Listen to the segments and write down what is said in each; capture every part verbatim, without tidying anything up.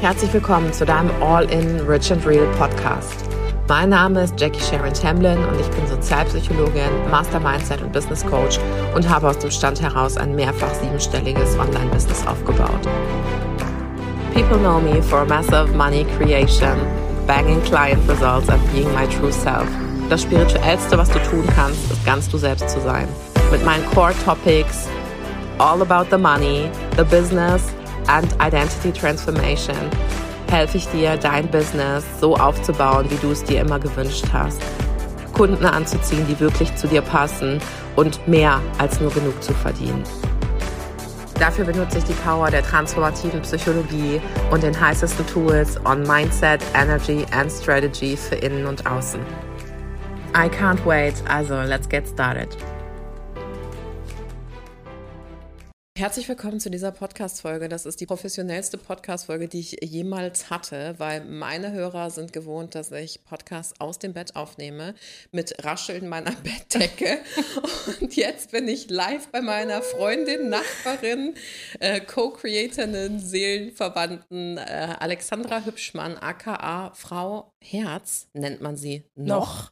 Herzlich willkommen zu deinem All-in Rich and Real Podcast. Mein Name ist Jackie Sharon Tamblyn und ich bin Sozialpsychologin, Master Mindset und Business Coach und habe aus dem Stand heraus ein mehrfach siebenstelliges Online-Business aufgebaut. People know me for massive money creation, banging client results and being my true self. Das Spirituellste, was du tun kannst, ist ganz du selbst zu sein. Mit meinen Core Topics, all about the money, the business and identity transformation, helfe ich dir, dein Business so aufzubauen, wie du es dir immer gewünscht hast. Kunden anzuziehen, die wirklich zu dir passen und mehr als nur genug zu verdienen. Dafür benutze ich die Power der transformativen Psychologie und den heißesten Tools on Mindset, Energy and Strategy für Innen und Außen. I can't wait, also let's get started. Herzlich willkommen zu dieser Podcast-Folge. Das ist die professionellste Podcast-Folge, die ich jemals hatte, weil meine Hörer sind gewohnt, dass ich Podcasts aus dem Bett aufnehme, mit Rascheln meiner Bettdecke. Und jetzt bin ich live bei meiner Freundin, Nachbarin, äh, Co-Creatorin, Seelenverwandten äh, Alexandra Hübschmann, aka Frau Herz, nennt man sie noch.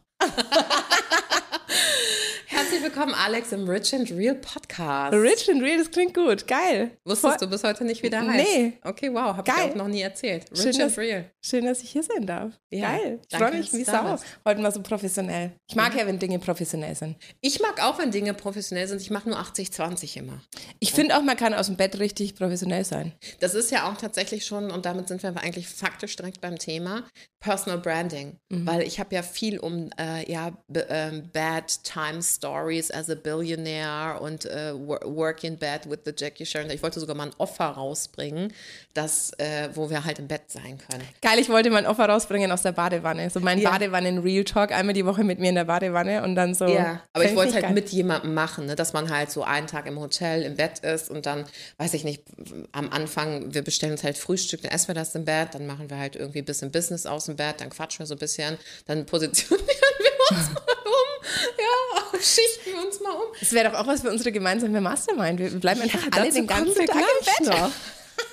Herzlich willkommen, Alex, im Rich and Real Podcast. Rich and Real, das klingt gut. Geil. Wusstest du bis heute nicht, wie der heißt? Nee. Okay, wow, habe ich auch noch nie erzählt. Rich schön, and dass, Real. Schön, dass ich hier sein darf. Ja, geil. Ich freue mich wie Sau. Heute mal so professionell. Ich mag ja. ja, wenn Dinge professionell sind. Ich mag auch, wenn Dinge professionell sind. Ich mache nur achtzig zwanzig immer. Ich finde auch, man kann aus dem Bett richtig professionell sein. Das ist ja auch tatsächlich schon, und damit sind wir eigentlich faktisch direkt beim Thema, Personal Branding. Mhm. Weil ich habe ja viel um äh, ja, b- äh, Bad Time Stories as a Billionaire und äh, Work in Bed with the Jackie Sharon. Ich wollte sogar mal ein Offer rausbringen, das, äh, wo wir halt im Bett sein können. Geil, ich wollte mein Offer rausbringen aus der Badewanne. So mein ja. Badewannen-Real Talk, einmal die Woche mit mir in der Badewanne und dann so. Ja, aber ich wollte es halt geil. mit jemandem machen, ne? Dass man halt so einen Tag im Hotel im Bett ist und dann, weiß ich nicht, am Anfang, wir bestellen uns halt Frühstück, dann essen wir das im Bett, dann machen wir halt irgendwie ein bisschen Business aus dem Bett, dann quatschen wir so ein bisschen, dann positionieren wir uns mal um, ja, schichten wir uns mal um. Das wäre doch auch was für unsere gemeinsame Mastermind. Wir bleiben einfach ja, alle den ganzen Tag im Bett. Noch.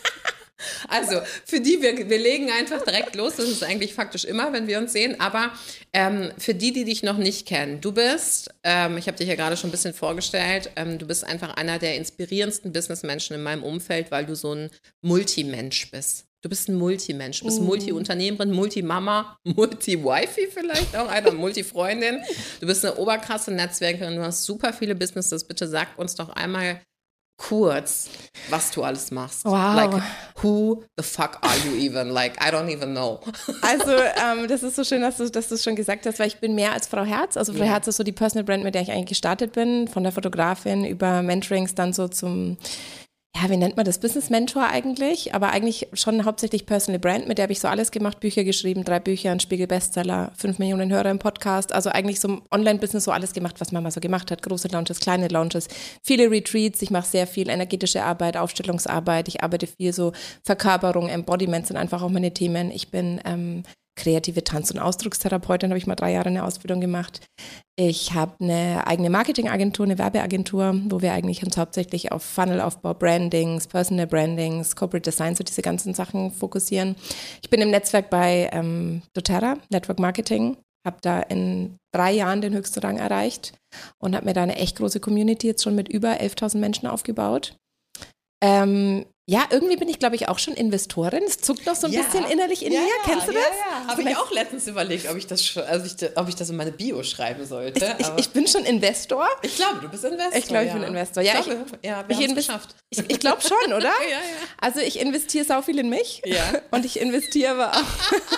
Also für die, wir, wir legen einfach direkt los, das ist eigentlich faktisch immer, wenn wir uns sehen, aber ähm, für die, die dich noch nicht kennen, du bist, ähm, ich habe dich ja gerade schon ein bisschen vorgestellt, ähm, du bist einfach einer der inspirierendsten Businessmenschen in meinem Umfeld, weil du so ein Multimensch bist. Du bist ein Multimensch, du bist Multi-Unternehmerin, Multi-Mama, Multi-Wifi vielleicht auch, eine Multi-Freundin. Du bist eine oberkrasse Netzwerkerin, du hast super viele Businesses. Bitte sag uns doch einmal kurz, was du alles machst. Wow. Like, who the fuck are you even? Like, I don't even know. Also, ähm, das ist so schön, dass du das schon gesagt hast, weil ich bin mehr als Frau Herz. Also Frau yeah. Herz ist so die Personal Brand, mit der ich eigentlich gestartet bin, von der Fotografin über Mentorings dann so zum, ja, wie nennt man das? Business Mentor eigentlich, aber eigentlich schon hauptsächlich Personal Brand, mit der habe ich so alles gemacht, Bücher geschrieben, drei Bücher, ein Spiegel-Bestseller, fünf Millionen Hörer im Podcast, also eigentlich so im Online-Business so alles gemacht, was man mal so gemacht hat, große Launches, kleine Launches, viele Retreats, ich mache sehr viel energetische Arbeit, Aufstellungsarbeit, ich arbeite viel so Verkörperung, Embodiment sind einfach auch meine Themen, ich bin ähm, kreative Tanz- und Ausdruckstherapeutin, habe ich mal drei Jahre eine Ausbildung gemacht. Ich habe eine eigene Marketingagentur, eine Werbeagentur, wo wir eigentlich uns hauptsächlich auf Funnelaufbau, Brandings, Personal Brandings, Corporate Design, so diese ganzen Sachen fokussieren. Ich bin im Netzwerk bei ähm, doTERRA, Network Marketing, habe da in drei Jahren den höchsten Rang erreicht und habe mir da eine echt große Community jetzt schon mit über elftausend Menschen aufgebaut. Ähm, Ja, irgendwie bin ich, glaube ich, auch schon Investorin. Es zuckt noch so ein ja. bisschen innerlich in ja, mir. Ja, Kennst du das? Ja, ja. Habe ich auch letztens überlegt, ob ich das, also ich, ob ich das in meine Bio schreiben sollte. Ich, ich, ich bin schon Investor. Ich glaube, du bist Investor. Ich glaube, ich ja. bin Investor. Ja, ich glaube, ich, ja, wir haben es geschafft. Ich, ich glaube schon, oder? ja, ja. Also ich investiere sau viel in mich. Ja. Und ich investiere aber auch.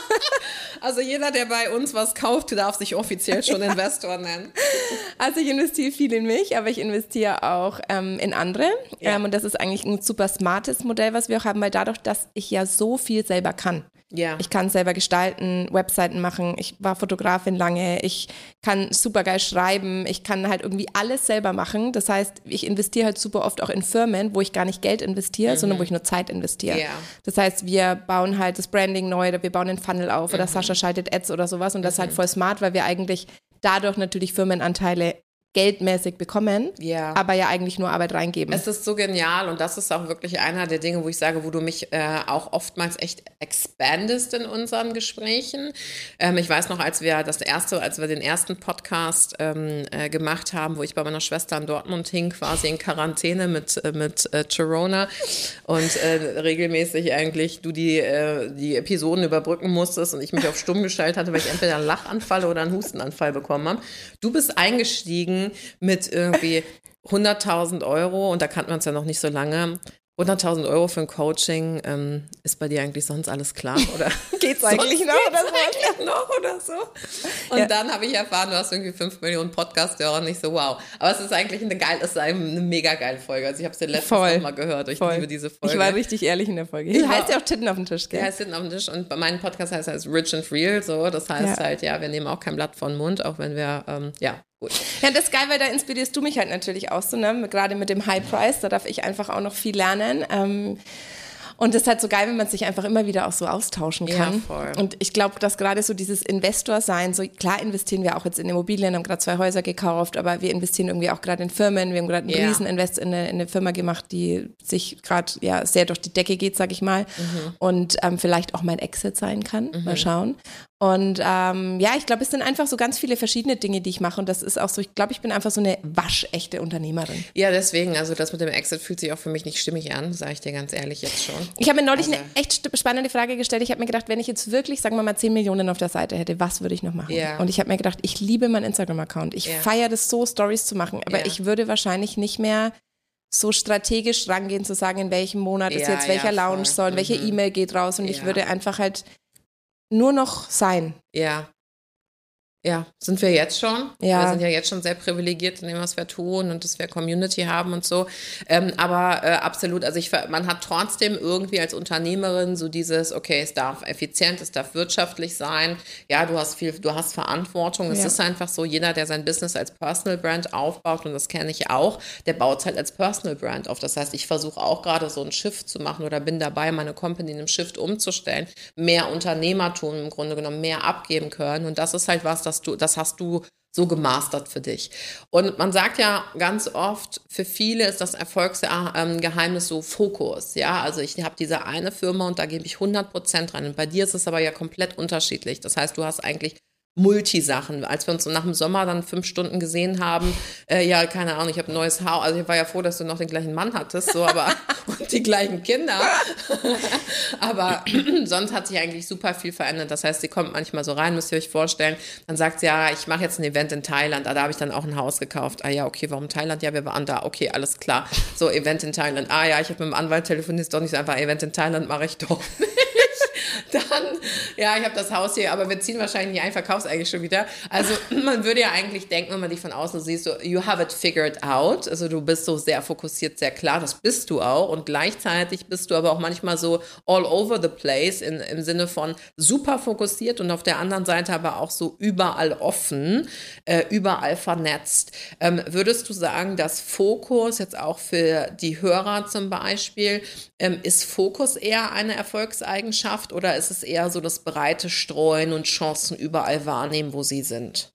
Also jeder, der bei uns was kauft, darf sich offiziell schon Investor nennen. Also ich investiere viel in mich, aber ich investiere auch ähm, in andere. Ja. Ähm, und das ist eigentlich ein super smartes Modell, was wir auch haben, weil dadurch, dass ich ja so viel selber kann. Ja. Ich kann selber gestalten, Webseiten machen, ich war Fotografin lange, ich kann super geil schreiben, ich kann halt irgendwie alles selber machen. Das heißt, ich investiere halt super oft auch in Firmen, wo ich gar nicht Geld investiere, mhm. sondern wo ich nur Zeit investiere. Ja. Das heißt, wir bauen halt das Branding neu oder wir bauen einen Funnel auf oder mhm. Sascha schaltet Ads oder sowas und das mhm. ist halt voll smart, weil wir eigentlich dadurch natürlich Firmenanteile geldmäßig bekommen, ja. aber ja eigentlich nur Arbeit reingeben. Es ist so genial und das ist auch wirklich einer der Dinge, wo ich sage, wo du mich äh, auch oftmals echt expandest in unseren Gesprächen. Ähm, ich weiß noch, als wir das erste, als wir den ersten Podcast ähm, äh, gemacht haben, wo ich bei meiner Schwester in Dortmund hing, quasi in Quarantäne mit, äh, mit äh, Corona und äh, regelmäßig eigentlich du die, äh, die Episoden überbrücken musstest und ich mich auf stumm gestellt hatte, weil ich entweder einen Lachanfall oder einen Hustenanfall bekommen habe. Du bist eingestiegen mit irgendwie hunderttausend Euro und da kannten wir uns ja noch nicht so lange. hunderttausend Euro für ein Coaching, ähm, ist bei dir eigentlich sonst alles klar? Oder geht's eigentlich noch oder so? Eigentlich noch oder so? Und ja. dann habe ich erfahren, du hast irgendwie fünf Millionen Podcast-Hörer und nicht so, wow. Aber es ist eigentlich eine geil, es ist eine mega geile Folge. Also ich habe es dir letztens noch mal gehört. Ich Voll. liebe diese Folge. Ich war richtig ehrlich in der Folge. Die heißt ja auch Titten auf dem Tisch, gell? Ja, heißt Titten auf dem Tisch und bei meinem Podcast heißt es Rich and Real, so. Das heißt ja. halt, ja, wir nehmen auch kein Blatt vor den Mund, auch wenn wir, ähm, ja, gut. Ja, das ist geil, weil da inspirierst du mich halt natürlich auch so, ne? Gerade mit dem High Price, da darf ich einfach auch noch viel lernen. Ähm, und das ist halt so geil, wenn man sich einfach immer wieder auch so austauschen kann. Ja, voll. Und ich glaube, dass gerade so dieses Investor-Sein, so klar investieren wir auch jetzt in Immobilien, haben gerade zwei Häuser gekauft, aber wir investieren irgendwie auch gerade in Firmen. Wir haben gerade einen yeah. Rieseninvest in eine, in eine Firma gemacht, die sich gerade ja sehr durch die Decke geht, sag ich mal. Mhm. Und ähm, vielleicht auch mein Exit sein kann. Mhm. Mal schauen. Und ähm, ja, ich glaube, es sind einfach so ganz viele verschiedene Dinge, die ich mache. Und das ist auch so, ich glaube, ich bin einfach so eine waschechte Unternehmerin. Ja, deswegen, also das mit dem Exit fühlt sich auch für mich nicht stimmig an, sage ich dir ganz ehrlich jetzt schon. Ich habe mir neulich also. eine echt spannende Frage gestellt. Ich habe mir gedacht, wenn ich jetzt wirklich, sagen wir mal, zehn Millionen auf der Seite hätte, was würde ich noch machen? Ja. Und ich habe mir gedacht, ich liebe meinen Instagram-Account. Ich ja. feiere das so, Stories zu machen. Aber ja. ich würde wahrscheinlich nicht mehr so strategisch rangehen, zu sagen, in welchem Monat ja, ist jetzt welcher ja, Lounge soll, mhm. welche E-Mail geht raus. Und ja. ich würde einfach halt nur noch sein. Ja. Ja, sind wir jetzt schon. Ja. Wir sind ja jetzt schon sehr privilegiert in dem, was wir tun und dass wir Community haben und so. Ähm, aber äh, absolut, also ich, man hat trotzdem irgendwie als Unternehmerin so dieses, okay, es darf effizient, es darf wirtschaftlich sein. Ja, du hast viel, du hast Verantwortung. Es ja. ist einfach so, jeder, der sein Business als Personal Brand aufbaut, und das kenne ich auch, der baut es halt als Personal Brand auf. Das heißt, ich versuche auch gerade so einen Shift zu machen oder bin dabei, meine Company in einem Shift umzustellen. Mehr Unternehmertum im Grunde genommen, mehr abgeben können. Und das ist halt was, das du, das hast du so gemastert für dich. Und man sagt ja ganz oft, für viele ist das Erfolgsgeheimnis so Fokus. Ja, also ich habe diese eine Firma und da gebe ich hundert Prozent rein. Und bei dir ist es aber ja komplett unterschiedlich. Das heißt, du hast eigentlich Multisachen. Als wir uns nach dem Sommer dann fünf Stunden gesehen haben, äh, ja, keine Ahnung, ich habe ein neues Haus, also ich war ja froh, dass du noch den gleichen Mann hattest, so, aber und die gleichen Kinder. Aber sonst hat sich eigentlich super viel verändert. Das heißt, sie kommt manchmal so rein, müsst ihr euch vorstellen, dann sagt sie, ja, ich mache jetzt ein Event in Thailand, ah, da habe ich dann auch ein Haus gekauft. Ah ja, okay, warum Thailand? Ja, wir waren da, okay, alles klar. So, Event in Thailand. Ah ja, ich habe mit dem Anwalt telefoniert, ist doch nicht so einfach, Event in Thailand mache ich doch nicht. Dann, ja, ich habe das Haus hier, aber wir ziehen wahrscheinlich nicht ein, verkauf's eigentlich schon wieder. Also man würde ja eigentlich denken, wenn man dich von außen sieht, so, you have it figured out. Also du bist so sehr fokussiert, sehr klar, das bist du auch. Und gleichzeitig bist du aber auch manchmal so all over the place in, im Sinne von super fokussiert und auf der anderen Seite aber auch so überall offen, äh, überall vernetzt. Ähm, würdest du sagen, dass Fokus jetzt auch für die Hörer zum Beispiel, ähm, ist Fokus eher eine Erfolgseigenschaft oder ist es eher so das breite Streuen und Chancen überall wahrnehmen, wo sie sind?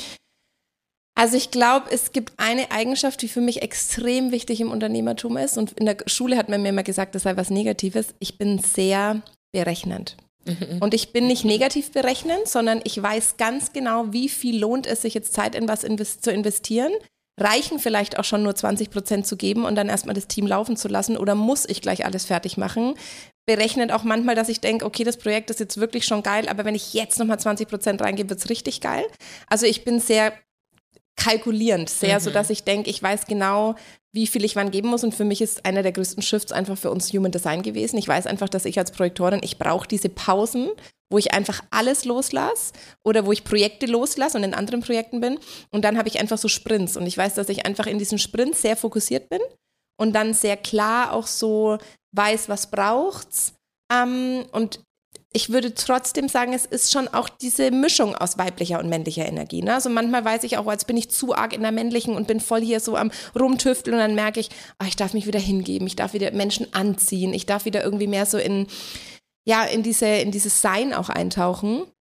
Also ich glaube, es gibt eine Eigenschaft, die für mich extrem wichtig im Unternehmertum ist und in der Schule hat man mir immer gesagt, das sei was Negatives. Ich bin sehr berechnend. Mhm. Und ich bin nicht negativ berechnend, sondern ich weiß ganz genau, wie viel lohnt es sich jetzt Zeit in was invest- zu investieren. Reichen vielleicht auch schon nur zwanzig Prozent zu geben und dann erstmal das Team laufen zu lassen oder muss ich gleich alles fertig machen? Berechnet auch manchmal, dass ich denke, okay, das Projekt ist jetzt wirklich schon geil, aber wenn ich jetzt nochmal zwanzig Prozent reingebe, wird es richtig geil. Also ich bin sehr kalkulierend, sehr, mhm. so dass ich denke, ich weiß genau, wie viel ich wann geben muss und für mich ist einer der größten Shifts einfach für uns Human Design gewesen. Ich weiß einfach, dass ich als Projektorin, ich brauche diese Pausen, wo ich einfach alles loslasse oder wo ich Projekte loslasse und in anderen Projekten bin und dann habe ich einfach so Sprints und ich weiß, dass ich einfach in diesen Sprints sehr fokussiert bin und dann sehr klar auch so weiß, was braucht's ähm, und ich würde trotzdem sagen, es ist schon auch diese Mischung aus weiblicher und männlicher Energie. Ne? Also manchmal weiß ich auch, als bin ich zu arg in der männlichen und bin voll hier so am Rumtüfteln und dann merke ich, oh, ich darf mich wieder hingeben, ich darf wieder Menschen anziehen, ich darf wieder irgendwie mehr so in, ja, in diese, in dieses Sein auch eintauchen.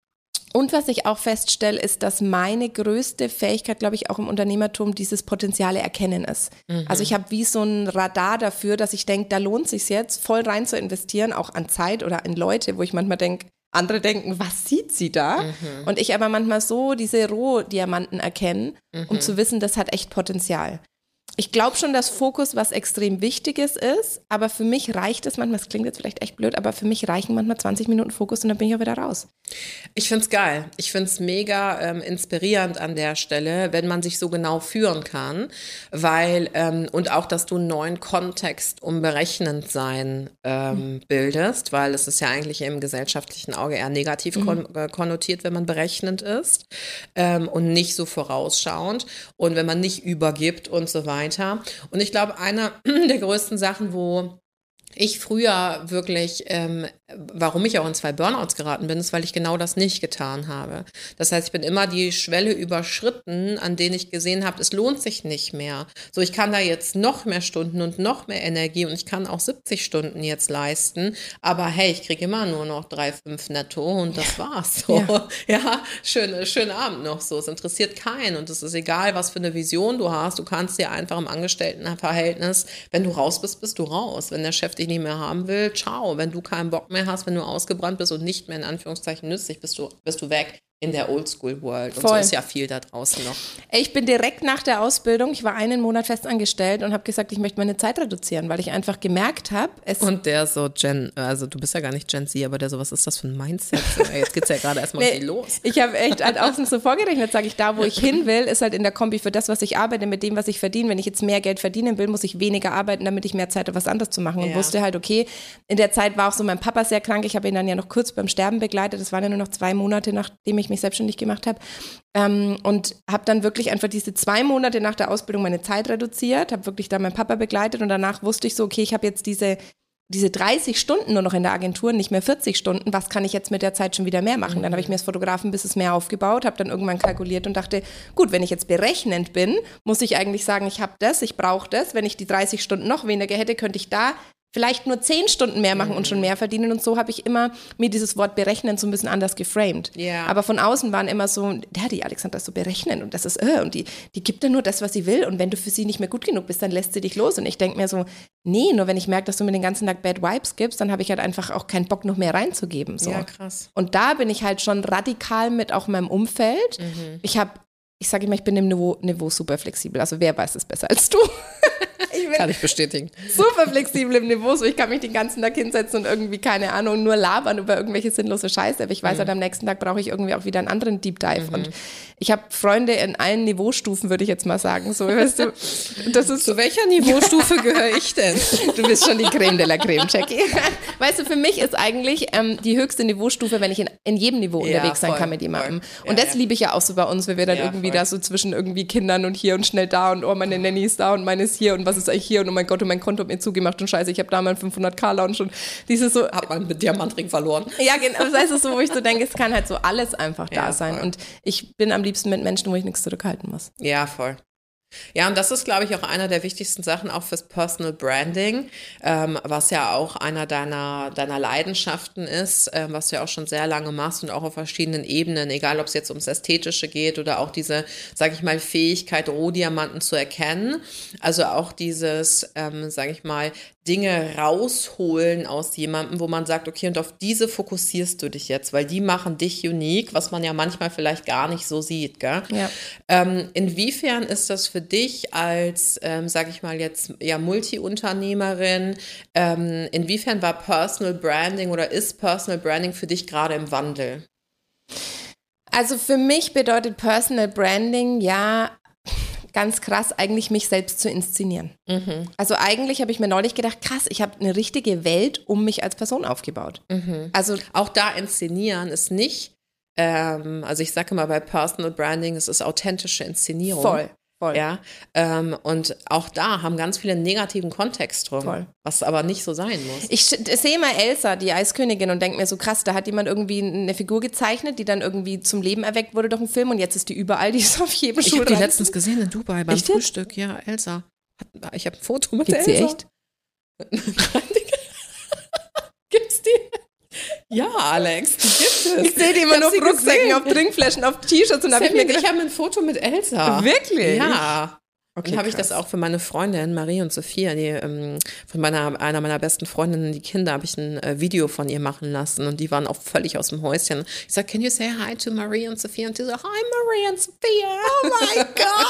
Und was ich auch feststelle, ist, dass meine größte Fähigkeit, glaube ich, auch im Unternehmertum dieses Potenziale erkennen ist. Mhm. Also ich habe wie so ein Radar dafür, dass ich denke, da lohnt es sich jetzt, voll rein zu investieren, auch an Zeit oder an Leute, wo ich manchmal denke, andere denken, was sieht sie da? Mhm. Und ich aber manchmal so diese Rohdiamanten erkenne, mhm. um zu wissen, das hat echt Potenzial. Ich glaube schon, dass Fokus was extrem Wichtiges ist, aber für mich reicht es manchmal, das klingt jetzt vielleicht echt blöd, aber für mich reichen manchmal zwanzig Minuten Fokus und dann bin ich auch wieder raus. Ich find's geil. Ich find's mega ähm, inspirierend an der Stelle, wenn man sich so genau führen kann, weil, ähm, und auch, dass du einen neuen Kontext um berechnend sein ähm, mhm. bildest, weil es ist ja eigentlich im gesellschaftlichen Auge eher negativ mhm. kon- äh, konnotiert, wenn man berechnend ist ähm, und nicht so vorausschauend und wenn man nicht übergibt und so weiter. Und ich glaube, einer der größten Sachen, wo ich früher wirklich, ähm, warum ich auch in zwei Burnouts geraten bin, ist, weil ich genau das nicht getan habe. Das heißt, ich bin immer die Schwelle überschritten, an denen ich gesehen habe, es lohnt sich nicht mehr. So, ich kann da jetzt noch mehr Stunden und noch mehr Energie und ich kann auch siebzig Stunden jetzt leisten, aber hey, ich kriege immer nur noch drei, fünf netto und das war's. So. Ja, ja schön, schönen Abend noch so. Es interessiert keinen und es ist egal, was für eine Vision du hast. Du kannst dir einfach im Angestelltenverhältnis, wenn du raus bist, bist du raus. Wenn der Chef dich nicht mehr haben will, ciao. Wenn du keinen Bock mehr hast, wenn du ausgebrannt bist und nicht mehr in Anführungszeichen nützlich, bist du, bist du weg in der Oldschool-World. Und Voll. so ist ja viel da draußen noch. Ich bin direkt nach der Ausbildung, ich war einen Monat fest angestellt und habe gesagt, ich möchte meine Zeit reduzieren, weil ich einfach gemerkt habe, es... Und der so Gen, also du bist ja gar nicht Gen Z, aber der so, was ist das für ein Mindset? So, ey, jetzt geht's ja gerade erstmal nee, viel los. Ich habe echt halt außen so vorgerechnet, sage ich, da wo ich hin will, ist halt in der Kombi für das, was ich arbeite, mit dem, was ich verdiene. Wenn ich jetzt mehr Geld verdienen will, muss ich weniger arbeiten, damit ich mehr Zeit habe, was anderes zu machen. Und ja. wusste halt, okay, in der Zeit war auch so mein Papa sehr krank. Ich habe ihn dann ja noch kurz beim Sterben begleitet. Das waren ja nur noch zwei Monate, nachdem ich mich selbstständig gemacht habe. habe. Ähm, und habe dann wirklich einfach diese zwei Monate nach der Ausbildung meine Zeit reduziert, habe wirklich da meinen Papa begleitet und danach wusste ich so, okay, ich habe jetzt diese, diese dreißig Stunden nur noch in der Agentur, nicht mehr vierzig Stunden, was kann ich jetzt mit der Zeit schon wieder mehr machen? Mhm. Dann habe ich mir das Fotografen-Business mehr aufgebaut, habe dann irgendwann kalkuliert und dachte, gut, wenn ich jetzt berechnend bin, muss ich eigentlich sagen, ich habe das, ich brauche das, wenn ich die dreißig Stunden noch weniger hätte, könnte ich da vielleicht nur zehn Stunden mehr machen und schon mehr verdienen. Und so habe ich immer mir dieses Wort berechnen so ein bisschen anders geframed. Yeah. Aber von außen waren immer so, ja, die Alexandra ist so berechnen und das ist, äh, und die, die gibt dann nur das, was sie will. Und wenn du für sie nicht mehr gut genug bist, dann lässt sie dich los. Und ich denke mir so, nee, nur wenn ich merke, dass du mir den ganzen Tag Bad Vibes gibst, dann habe ich halt einfach auch keinen Bock, noch mehr reinzugeben. So. Ja, krass. Und da bin ich halt schon radikal mit auch meinem Umfeld. Mhm. Ich habe, ich sage immer, ich bin im Niveau, Niveau super flexibel. Also wer weiß es besser als du? Ich kann ich bestätigen. Super flexibel im Niveau, so ich kann mich den ganzen Tag hinsetzen und irgendwie, keine Ahnung, nur labern über irgendwelche sinnlose Scheiße, aber ich weiß mhm. halt, am nächsten Tag brauche ich irgendwie auch wieder einen anderen Deep Dive mhm. und ich habe Freunde in allen Niveaustufen, würde ich jetzt mal sagen, so, weißt du, das ist... Zu welcher Niveaustufe gehöre ich denn? Du bist schon die Creme de la Creme, Jackie. Weißt du, für mich ist eigentlich ähm, die höchste Niveaustufe, wenn ich in, in jedem Niveau ja, unterwegs voll, sein kann mit jemandem. Voll. Und ja, das ja. liebe ich ja auch so bei uns, wenn wir dann ja, irgendwie voll. da so zwischen irgendwie Kindern und hier und schnell da und oh, meine Nanny ist da und meine ist hier und was ist eigentlich hier und oh mein Gott, und mein Konto hat mir zugemacht und scheiße, ich habe da mal fünfhundert-K-Lounge und dieses so... Hat man mit Diamantring verloren. Ja, genau, das heißt es so, wo ich so denke, es kann halt so alles einfach da ja, sein voll. Und ich bin am liebsten mit Menschen, wo ich nichts zurückhalten muss. Ja, voll. Ja, und das ist, glaube ich, auch einer der wichtigsten Sachen auch fürs Personal Branding, ähm, was ja auch einer deiner, deiner Leidenschaften ist, ähm, was du ja auch schon sehr lange machst und auch auf verschiedenen Ebenen, egal ob es jetzt ums Ästhetische geht oder auch diese, sage ich mal, Fähigkeit, Rohdiamanten zu erkennen. Also auch dieses, ähm, sage ich mal, Dinge rausholen aus jemandem, wo man sagt, okay, und auf diese fokussierst du dich jetzt, weil die machen dich unique, was man ja manchmal vielleicht gar nicht so sieht, gell? Ja. Ähm, inwiefern ist das für dich als, ähm, sage ich mal jetzt, ja, Multi-Unternehmerin, ähm, inwiefern war Personal Branding oder ist Personal Branding für dich gerade im Wandel? Also für mich bedeutet Personal Branding ja ganz krass, eigentlich mich selbst zu inszenieren. Mhm. Also eigentlich habe ich mir neulich gedacht, krass, ich habe eine richtige Welt um mich als Person aufgebaut. Mhm. Also auch da inszenieren ist nicht, ähm, also ich sage mal bei Personal Branding, es ist authentische Inszenierung. Voll. Voll. Ja, ähm, und auch da haben ganz viele negativen Kontext drum, Voll. Was aber nicht so sein muss. Ich, ich sehe mal Elsa, die Eiskönigin, und denke mir so krass, da hat jemand irgendwie eine Figur gezeichnet, die dann irgendwie zum Leben erweckt wurde durch einen Film und jetzt ist die überall, die ist auf jedem Ich habe die letztens gesehen in Dubai beim Echt? Frühstück, ja, Elsa. Ich habe ein Foto mit Gibt's der Elsa. Gibt's die echt? Gibt's die? Ja, Alex, die gibt es. Ich sehe die immer nur auf Rucksäcken, auf Trinkflaschen, auf T-Shirts und habe ich mir gedacht, ich habe ein Foto mit Elsa. Wirklich? Ja. Okay, dann habe ich das auch für meine Freundin Marie und Sophia, die, ähm, von meiner, einer meiner besten Freundinnen, die Kinder, habe ich ein äh, Video von ihr machen lassen und die waren auch völlig aus dem Häuschen. Ich sage, can you say hi to Marie und Sophia? Und die so, hi Marie und Sophia. Oh mein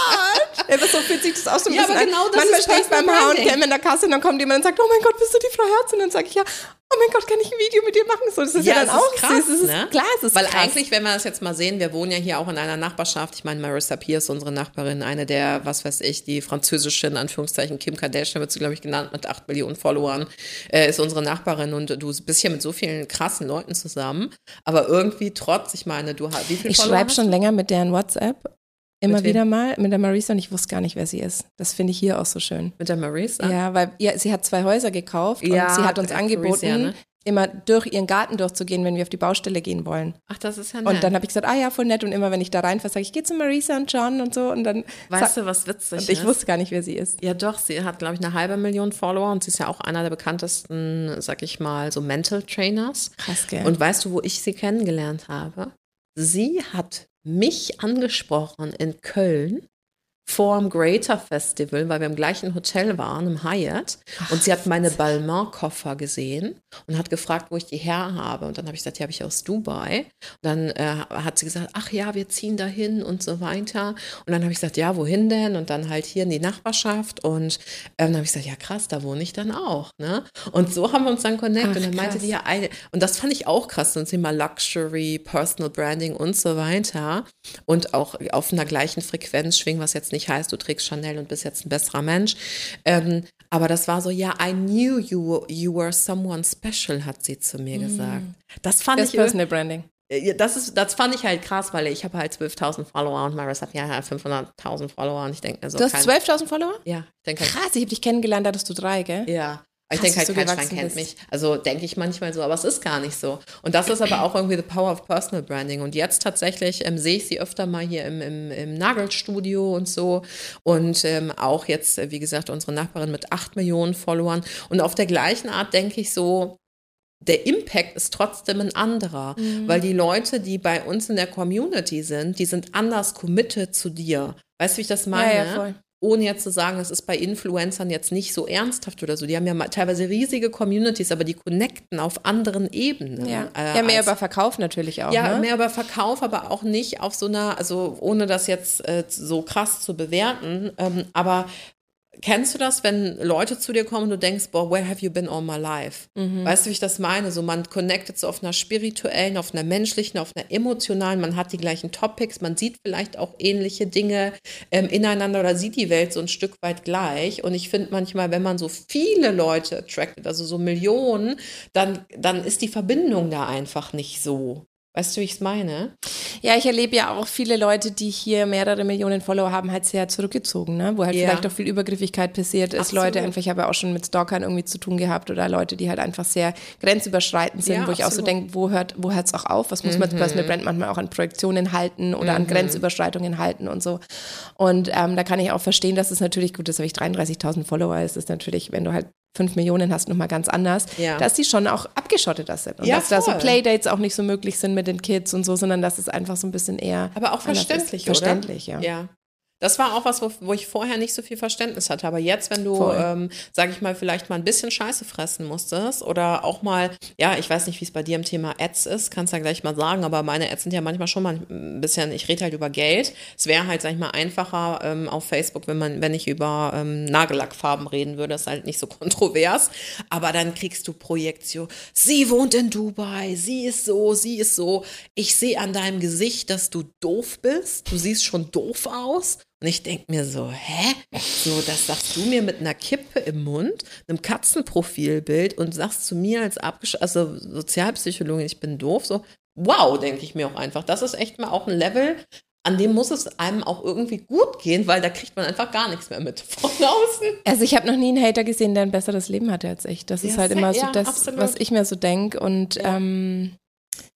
Gott. Ja, so fühlt sich das auch so ein ja, bisschen aber genau an. das Manchmal ist stehe ich beim H und M in der Kasse und dann kommt jemand und sagt, oh mein Gott, bist du die Frau Herz? Und dann sage ich, ja, oh mein Gott, kann ich ein Video mit dir machen? So, das ist ja, ja dann auch krass, süß. Ist, ne? Klar, es ist Weil krass. eigentlich, wenn wir das jetzt mal sehen, wir wohnen ja hier auch in einer Nachbarschaft. Ich meine, Marissa Pierce, unsere Nachbarin, eine der, was weiß ich, die französische, in Anführungszeichen, Kim Kardashian wird sie, glaube ich, genannt, mit acht Millionen Followern, äh, ist unsere Nachbarin und du bist ja mit so vielen krassen Leuten zusammen. Aber irgendwie trotz, ich meine, du hast, wie viele Ich Follower schreibe schon länger mit deren WhatsApp. Immer mit wieder mal mit der Marisa und ich wusste gar nicht, wer sie ist. Das finde ich hier auch so schön. Mit der Marisa? Ja, weil ja, sie hat zwei Häuser gekauft ja, und sie hat uns angeboten, Marisa, ne? immer durch ihren Garten durchzugehen, wenn wir auf die Baustelle gehen wollen. Ach, das ist ja nett. Und dann habe ich gesagt, ah ja, voll nett. Und immer, wenn ich da reinfahre, sage ich, ich gehe zu Marisa und John und so. Und dann weißt du, was witzig und ich ist? wusste gar nicht, wer sie ist. Ja doch, sie hat, glaube ich, eine halbe Million Follower und sie ist ja auch einer der bekanntesten, sag ich mal, so Mental Trainers. Krass, gell? Und weißt du, wo ich sie kennengelernt habe? Sie hat mich angesprochen in Köln vor dem Greater Festival, weil wir im gleichen Hotel waren, im Hyatt. Ach, und sie hat meine Balmain-Koffer gesehen und hat gefragt, wo ich die her habe. Und dann habe ich gesagt, die habe ich aus Dubai. Und dann äh, hat sie gesagt, ach ja, wir ziehen dahin und so weiter. Und dann habe ich gesagt, ja, wohin denn? Und dann halt hier in die Nachbarschaft. Und ähm, dann habe ich gesagt, ja krass, da wohne ich dann auch. Ne? Und so haben wir uns dann connected. Ach, und dann meinte krass. Die ja, eine, und das fand ich auch krass, das Thema Luxury, Personal Branding und so weiter. Und auch auf einer gleichen Frequenz schwingen, was jetzt nicht heißt, du trägst Chanel und bist jetzt ein besserer Mensch. Ähm, aber das war so, ja, I knew you, you were someone special, hat sie zu mir mm. gesagt. Das fand das ich... Personal Branding. Das, ist, das fand ich halt krass, weil ich habe halt zwölftausend Follower und Marissa hat ja fünfhunderttausend Follower und ich denke mir so... Du hast zwölftausend Follower? Ja. Ich denke halt, krass, ich habe dich kennengelernt, da hattest du drei, gell? Ja. Ich denke halt, kein Schwein kennt mich. Also denke ich manchmal so, aber es ist gar nicht so. Und das ist aber auch irgendwie the power of personal branding. Und jetzt tatsächlich ähm, sehe ich sie öfter mal hier im, im, im Nagelstudio und so. Und ähm, auch jetzt, wie gesagt, unsere Nachbarin mit acht Millionen Followern. Und auf der gleichen Art denke ich so, der Impact ist trotzdem ein anderer. Mhm. Weil die Leute, die bei uns in der Community sind, die sind anders committed zu dir. Weißt du, wie ich das meine? Ja, ja, voll. Ohne jetzt zu sagen, das ist bei Influencern jetzt nicht so ernsthaft oder so. Die haben ja teilweise riesige Communities, aber die connecten auf anderen Ebenen. Ja, äh, ja mehr als, über Verkauf natürlich auch. Ja, ne? mehr über Verkauf, aber auch nicht auf so einer, also ohne das jetzt äh, so krass zu bewerten. Ähm, aber kennst du das, wenn Leute zu dir kommen und du denkst, boah, where have you been all my life? Mhm. Weißt du, wie ich das meine? So, man connectet so auf einer spirituellen, auf einer menschlichen, auf einer emotionalen, man hat die gleichen Topics, man sieht vielleicht auch ähnliche Dinge ähm, ineinander oder sieht die Welt so ein Stück weit gleich. Und ich finde manchmal, wenn man so viele Leute attracted, also so Millionen, dann, dann ist die Verbindung da einfach nicht so. Weißt du, wie ich es meine? Ja, ich erlebe ja auch viele Leute, die hier mehrere Millionen Follower haben, halt sehr zurückgezogen, ne? Wo halt ja. vielleicht auch viel Übergriffigkeit passiert ist. Absolut. Leute einfach, ich habe ja auch schon mit Stalkern irgendwie zu tun gehabt oder Leute, die halt einfach sehr grenzüberschreitend sind, ja, wo ich absolut. auch so denke, wo hört wo hört's auch auf? Was muss mhm. man als Personal Brand manchmal auch an Projektionen halten oder mhm. an Grenzüberschreitungen halten und so. Und ähm, da kann ich auch verstehen, dass es natürlich, gut, das habe ich dreiunddreißigtausend Follower, ist es natürlich, wenn du halt fünf Millionen hast, nochmal ganz anders, ja. dass die schon auch abgeschotteter sind. Und ja, dass voll. da so Playdates auch nicht so möglich sind mit den Kids und so, sondern dass es einfach so ein bisschen eher... Aber auch verständlich, oder? Verständlich, ja. ja. Das war auch was, wo, wo ich vorher nicht so viel Verständnis hatte. Aber jetzt, wenn du, ähm, sag ich mal, vielleicht mal ein bisschen Scheiße fressen musstest oder auch mal, ja, ich weiß nicht, wie es bei dir im Thema Ads ist, kannst du ja gleich mal sagen, aber meine Ads sind ja manchmal schon mal ein bisschen, ich rede halt über Geld. Es wäre halt, sag ich mal, einfacher ähm, auf Facebook, wenn man, wenn ich über ähm, Nagellackfarben reden würde, das ist halt nicht so kontrovers. Aber dann kriegst du Projektion, sie wohnt in Dubai, sie ist so, sie ist so. Ich sehe an deinem Gesicht, dass du doof bist. Du siehst schon doof aus. Und ich denke mir so, hä? So, das sagst du mir mit einer Kippe im Mund, einem Katzenprofilbild und sagst zu mir als Abgesch- also Sozialpsychologin, ich bin doof. So, wow, denke ich mir auch einfach. Das ist echt mal auch ein Level, an dem muss es einem auch irgendwie gut gehen, weil da kriegt man einfach gar nichts mehr mit von außen. Also ich habe noch nie einen Hater gesehen, der ein besseres Leben hatte als ich. Das ja, ist halt immer so ja, das, absolut. was ich mir so denke. Und ja. ähm,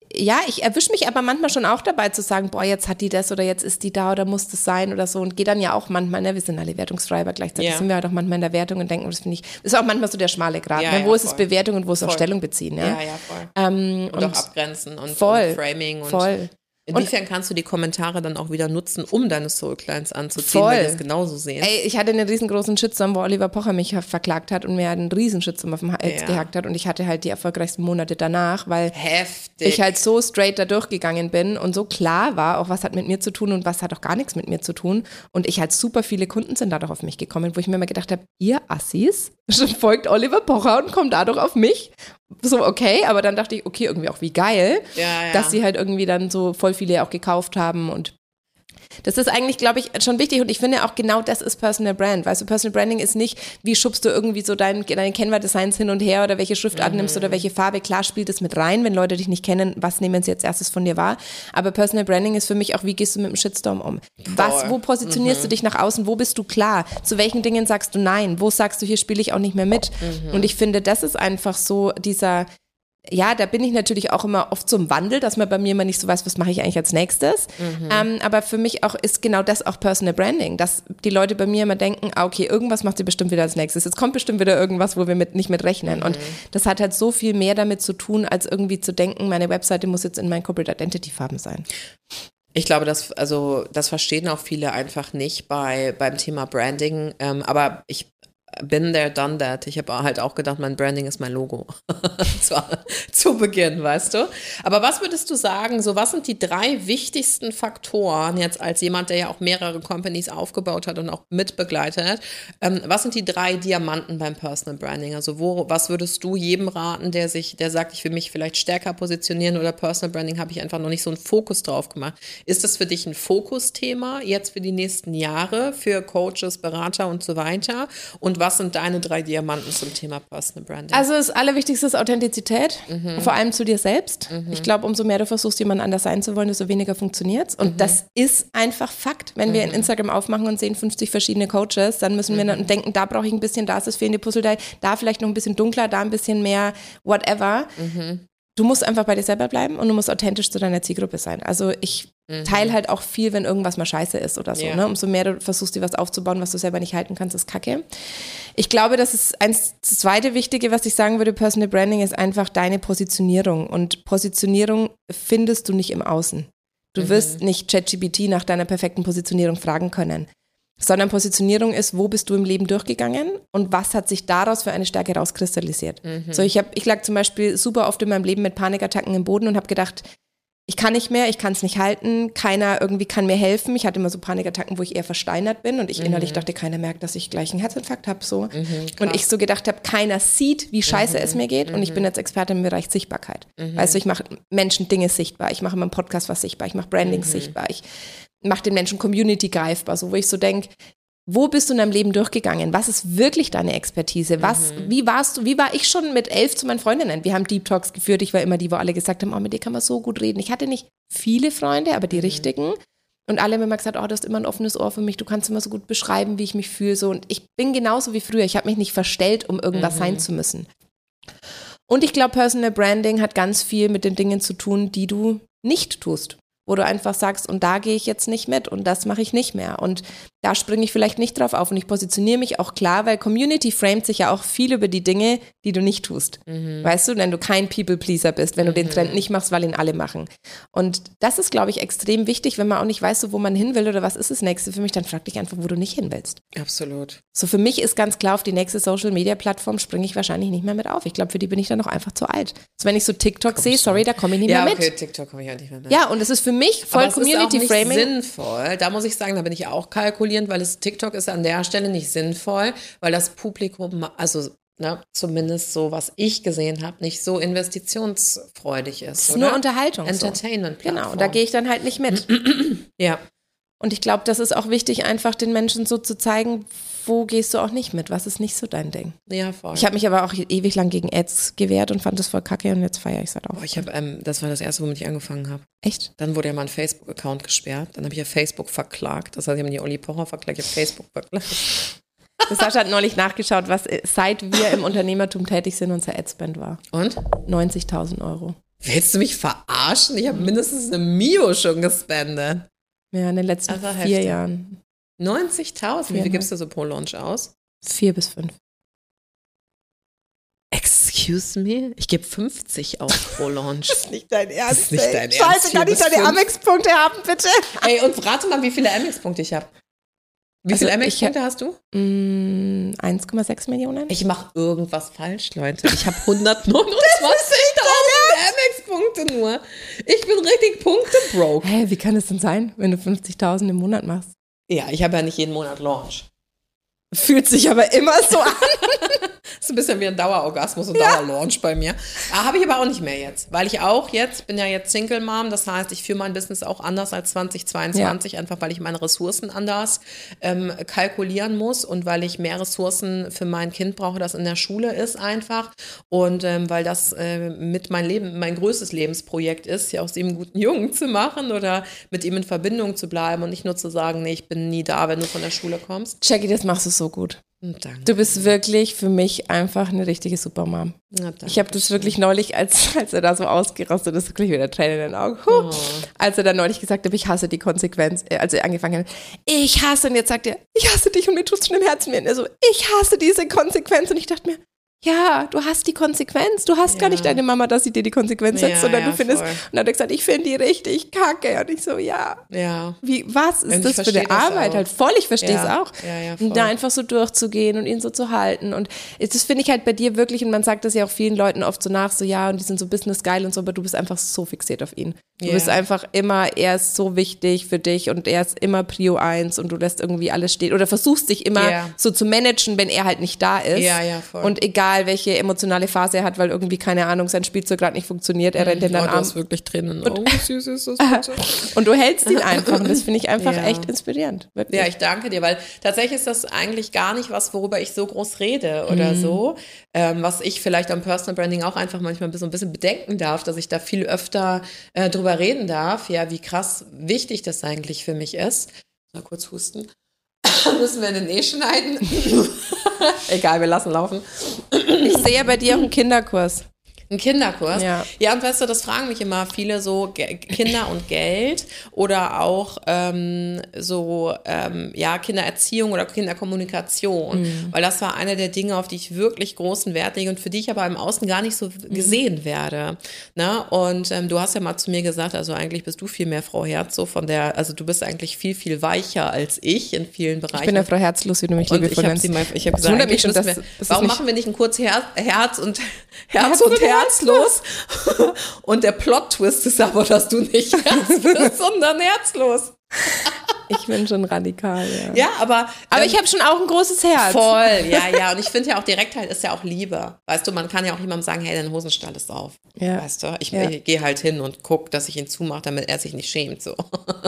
Ja, ich erwische mich aber manchmal schon auch dabei zu sagen, boah, jetzt hat die das oder jetzt ist die da oder muss das sein oder so und gehe dann ja auch manchmal, ne, wir sind alle wertungsfrei, aber gleichzeitig ja. sind wir halt auch manchmal in der Wertung und denken, das finde ich, das ist auch manchmal so der schmale Grat, ja, ne? wo ja, ist es Bewertung und wo ist voll. auch Stellung beziehen. Ja, ja, ja voll. Ähm, und, und auch abgrenzen und, voll, und Framing. Und voll. Inwiefern und, kannst du die Kommentare dann auch wieder nutzen, um deine Soul Clients anzuziehen, voll. wenn die es genauso sehen? Ey, ich hatte einen riesengroßen Shitstorm, wo Oliver Pocher mich verklagt hat und mir einen riesen Shitstorm auf dem Hals ja. gehackt hat und ich hatte halt die erfolgreichsten Monate danach, weil Heftig. ich halt so straight da durchgegangen bin und so klar war, auch was hat mit mir zu tun und was hat auch gar nichts mit mir zu tun und ich halt super viele Kunden sind dadurch auf mich gekommen, wo ich mir immer gedacht habe, ihr Assis, folgt Oliver Pocher und kommt dadurch auf mich. So, okay, aber dann dachte ich, okay, irgendwie auch wie geil, ja, ja. dass sie halt irgendwie dann so voll viele auch gekauft haben und das ist eigentlich, glaube ich, schon wichtig und ich finde auch genau das ist Personal Brand, weißt du, Personal Branding ist nicht, wie schubst du irgendwie so dein, deine Canva-Designs hin und her oder welche Schriftart mhm. nimmst du oder welche Farbe, klar spielt es mit rein, wenn Leute dich nicht kennen, was nehmen sie jetzt erstes von dir wahr, aber Personal Branding ist für mich auch, wie gehst du mit dem Shitstorm um, was, wo positionierst mhm. du dich nach außen, wo bist du klar, zu welchen Dingen sagst du nein, wo sagst du, hier spiele ich auch nicht mehr mit mhm. und ich finde, das ist einfach so dieser ja, da bin ich natürlich auch immer oft so im Wandel, dass man bei mir immer nicht so weiß, was mache ich eigentlich als nächstes. Mhm. Ähm, aber für mich auch ist genau das auch Personal Branding, dass die Leute bei mir immer denken, ah, okay, irgendwas macht sie bestimmt wieder als nächstes. Jetzt kommt bestimmt wieder irgendwas, wo wir mit, nicht mit rechnen. Mhm. Und das hat halt so viel mehr damit zu tun, als irgendwie zu denken, meine Webseite muss jetzt in meinen Corporate Identity Farben sein. Ich glaube, das, also, das verstehen auch viele einfach nicht bei, beim Thema Branding. Ähm, aber ich Been there, done that. Ich habe halt auch gedacht, mein Branding ist mein Logo. Zwar zu Beginn, weißt du. Aber was würdest du sagen, so was sind die drei wichtigsten Faktoren jetzt als jemand, der ja auch mehrere Companies aufgebaut hat und auch mitbegleitet, ähm, was sind die drei Diamanten beim Personal Branding? Also wo, was würdest du jedem raten, der sich, der sagt, ich will mich vielleicht stärker positionieren oder Personal Branding habe ich einfach noch nicht so einen Fokus drauf gemacht. Ist das für dich ein Fokusthema jetzt für die nächsten Jahre, für Coaches, Berater und so weiter? Und was sind deine drei Diamanten zum Thema Personal Branding? Also das Allerwichtigste ist Authentizität, mhm. vor allem zu dir selbst. Mhm. Ich glaube, umso mehr du versuchst, jemand anders sein zu wollen, desto weniger funktioniert es. Und mhm. das ist einfach Fakt. Wenn mhm. wir in Instagram aufmachen und sehen fünfzig verschiedene Coaches, dann müssen wir mhm. dann denken, da brauche ich ein bisschen, da ist das fehlende Puzzleteil, da vielleicht noch ein bisschen dunkler, da ein bisschen mehr whatever. Mhm. Du musst einfach bei dir selber bleiben und du musst authentisch zu deiner Zielgruppe sein. Also ich mhm. teile halt auch viel, wenn irgendwas mal scheiße ist oder so. Ja. Ne? Umso mehr du versuchst, dir was aufzubauen, was du selber nicht halten kannst, ist Kacke. Ich glaube, das ist eins, das zweite Wichtige, was ich sagen würde, Personal Branding ist einfach deine Positionierung. Und Positionierung findest du nicht im Außen. Du mhm. wirst nicht ChatGPT nach deiner perfekten Positionierung fragen können. Sondern Positionierung ist, wo bist du im Leben durchgegangen und was hat sich daraus für eine Stärke rauskristallisiert. Mhm. So, ich hab, ich lag zum Beispiel super oft in meinem Leben mit Panikattacken im Boden und habe gedacht, ich kann nicht mehr, ich kann es nicht halten, keiner irgendwie kann mir helfen. Ich hatte immer so Panikattacken, wo ich eher versteinert bin und ich mhm. innerlich dachte, keiner merkt, dass ich gleich einen Herzinfarkt habe. So. Mhm, und ich so gedacht habe, keiner sieht, wie scheiße mhm. es mir geht und ich bin jetzt Expertin im Bereich Sichtbarkeit. Mhm. Also ich mache Menschen Dinge sichtbar, ich mache in meinem Podcast was sichtbar, ich mache Branding mhm. sichtbar, ich mache den Menschen Community greifbar, so wo ich so denke, wo bist du in deinem Leben durchgegangen? Was ist wirklich deine Expertise? Was, mhm. wie warst du, wie war ich schon mit elf zu meinen Freundinnen? Wir haben Deep Talks geführt, ich war immer die, wo alle gesagt haben, oh, mit dir kann man so gut reden. Ich hatte nicht viele Freunde, aber die mhm. richtigen. Und alle haben immer gesagt, oh, du hast immer ein offenes Ohr für mich, du kannst immer so gut beschreiben, wie ich mich fühle. So. Und ich bin genauso wie früher, ich habe mich nicht verstellt, um irgendwas mhm. sein zu müssen. Und ich glaube, Personal Branding hat ganz viel mit den Dingen zu tun, die du nicht tust. Wo du einfach sagst, und da gehe ich jetzt nicht mit und das mache ich nicht mehr. Und da springe ich vielleicht nicht drauf auf und ich positioniere mich auch klar, weil Community framet sich ja auch viel über die Dinge, die du nicht tust. Mhm. Weißt du, wenn du kein People-Pleaser bist, wenn du mhm. den Trend nicht machst, weil ihn alle machen. Und das ist, glaube ich, extrem wichtig, wenn man auch nicht weiß, so, wo man hin will oder was ist das Nächste für mich, dann frag dich einfach, wo du nicht hin willst. Absolut. So für mich ist ganz klar, auf die nächste Social-Media-Plattform springe ich wahrscheinlich nicht mehr mit auf. Ich glaube, für die bin ich dann auch einfach zu alt. So, wenn ich so TikTok sehe, sorry, da komme ich nicht ja, mehr okay, mit. TikTok komme ich auch nicht mehr mit. Ja, und es ist für mich voll Community-Framing. Das ist sinnvoll. Da muss ich sagen, da bin ich auch kalkulierend, weil es TikTok ist an der Stelle nicht sinnvoll, weil das Publikum, also ne, zumindest so, was ich gesehen habe, nicht so investitionsfreudig ist. Es ist oder? nur Unterhaltung. Entertainment-Plattform. Genau, da gehe ich dann halt nicht mit. Ja. Und ich glaube, das ist auch wichtig, einfach den Menschen so zu zeigen, wo gehst du auch nicht mit, was ist nicht so dein Ding. Ja, voll. Ich habe mich aber auch ewig lang gegen Ads gewehrt und fand das voll kacke und jetzt feiere ich es halt auch. Boah, ich habe, ähm, das war das erste, womit ich angefangen habe. Echt? Dann wurde ja mein Facebook-Account gesperrt, dann habe ich ja Facebook verklagt, das heißt, ich habe die Olli Pocher verklagt, ich habe Facebook verklagt. Das Sascha hat neulich nachgeschaut, was seit wir im Unternehmertum tätig sind, unser Adspend war. Und? neunzigtausend Euro. Willst du mich verarschen? Ich habe mindestens eine Mio schon gespendet. Ja, in den letzten also vier heftig. Jahren. neunzigtausend? Wie viel gibst du so pro Launch aus? Vier bis fünf. Excuse me? Ich gebe fünfzig aus pro Launch. Das ist nicht dein Ernst. Das ist nicht dein Ernst. Scheiße, kann ich deine Amex-Punkte haben, bitte? Ey, und rate mal, wie viele Amex-Punkte ich habe. Wie also viele Amex-Punkte hast du? Mm, eins Komma sechs Millionen. Ich mache irgendwas falsch, Leute. Ich habe hundertneunundzwanzigtausend Amex-Punkte nur. Ich bin richtig Punkte-broke. Hä, hey, wie kann es denn sein, wenn du fünfzigtausend im Monat machst? Ja, ich habe ja nicht jeden Monat Launch. Fühlt sich aber immer so an. Das ist ein bisschen wie ein Dauerorgasmus und ja. Dauerlaunch bei mir. Ah, habe ich aber auch nicht mehr jetzt, weil ich auch jetzt, bin ja jetzt Single Mom, das heißt, ich führe mein Business auch anders als zwanzig zweiundzwanzig, ja. einfach weil ich meine Ressourcen anders ähm, kalkulieren muss und weil ich mehr Ressourcen für mein Kind brauche, das in der Schule ist einfach und ähm, weil das äh, mit mein Leben, mein größtes Lebensprojekt ist, ja aus ihm einen guten Jungen zu machen oder mit ihm in Verbindung zu bleiben und nicht nur zu sagen, nee, ich bin nie da, wenn du von der Schule kommst. Jackie, das machst du so gut. Danke. Du bist wirklich für mich einfach eine richtige Supermom. Ja, ich habe das wirklich neulich, als, als er da so ausgerastet ist, wirklich wieder Tränen in den Augen. Huh. Oh. Als er dann neulich gesagt hat, ich hasse die Konsequenz, als er angefangen hat, ich hasse, und jetzt sagt er, ich hasse dich und mir tut es schon im Herzen weh. Und er so, ich hasse diese Konsequenz. Und ich dachte mir, ja, du hast die Konsequenz. Du hast ja. gar nicht deine Mama, dass sie dir die Konsequenz setzt, ja, sondern ja, du findest, voll. Und dann hat er gesagt, ich finde die richtig kacke. Und ich so, ja. Ja. Wie, was ist das für eine Arbeit? Halt voll, ich verstehe es ja. auch. Ja, ja, voll. Und da einfach so durchzugehen und ihn so zu halten. Und das finde ich halt bei dir wirklich, und man sagt das ja auch vielen Leuten oft so nach, so ja, und die sind so businessgeil und so, aber du bist einfach so fixiert auf ihn. Du yeah. bist einfach immer, er ist so wichtig für dich und er ist immer Prio eins und du lässt irgendwie alles stehen oder versuchst dich immer yeah. so zu managen, wenn er halt nicht da ist. Ja, ja, voll. Und egal, welche emotionale Phase er hat, weil irgendwie, keine Ahnung, sein Spielzeug gerade nicht funktioniert, er rennt in den oh, Arm. Du hast wirklich Tränen. Und, oh, süß ist das bitte. Und du hältst ihn einfach und das finde ich einfach ja. echt inspirierend. Wirklich. Ja, ich danke dir, weil tatsächlich ist das eigentlich gar nicht was, worüber ich so groß rede oder mhm. so, ähm, was ich vielleicht am Personal Branding auch einfach manchmal so ein bisschen bedenken darf, dass ich da viel öfter äh, drüber reden darf, ja, wie krass wichtig das eigentlich für mich ist. Mal kurz husten. Müssen wir den eh schneiden? Egal, wir lassen laufen. Ich sehe ja bei dir auch einen Kinderkurs. Ein Kinderkurs? Ja. Ja, und weißt du, das fragen mich immer viele so, Ge- Kinder und Geld oder auch ähm, so, ähm, ja, Kindererziehung oder Kinderkommunikation. Mhm. Weil das war eine der Dinge, auf die ich wirklich großen Wert lege und für die ich aber im Außen gar nicht so gesehen mhm. werde. Ne? Und ähm, du hast ja mal zu mir gesagt, also eigentlich bist du viel mehr Frau Herz, so von der, also du bist eigentlich viel, viel weicher als ich in vielen Bereichen. Ich bin ja Frau Herzlos, wie du mich liebevoll nennst. Ich habe ich hab gesagt, mich schon, dass, wir, das warum machen wir nicht ein kurz Herz, Herz und Herz und Herz? Herzlos. Und der Plot-Twist ist aber, dass du nicht Herz bist, sondern herzlos. Ich bin schon radikal, ja. Ja, aber... Aber ähm, ich habe schon auch ein großes Herz. Voll, ja, ja. Und ich finde ja auch, Direktheit ist ja auch Liebe. Weißt du, man kann ja auch jemandem sagen, hey, dein Hosenstall ist auf. Ja. Weißt du, ich, ja. ich gehe halt hin und gucke, dass ich ihn zumache, damit er sich nicht schämt, so.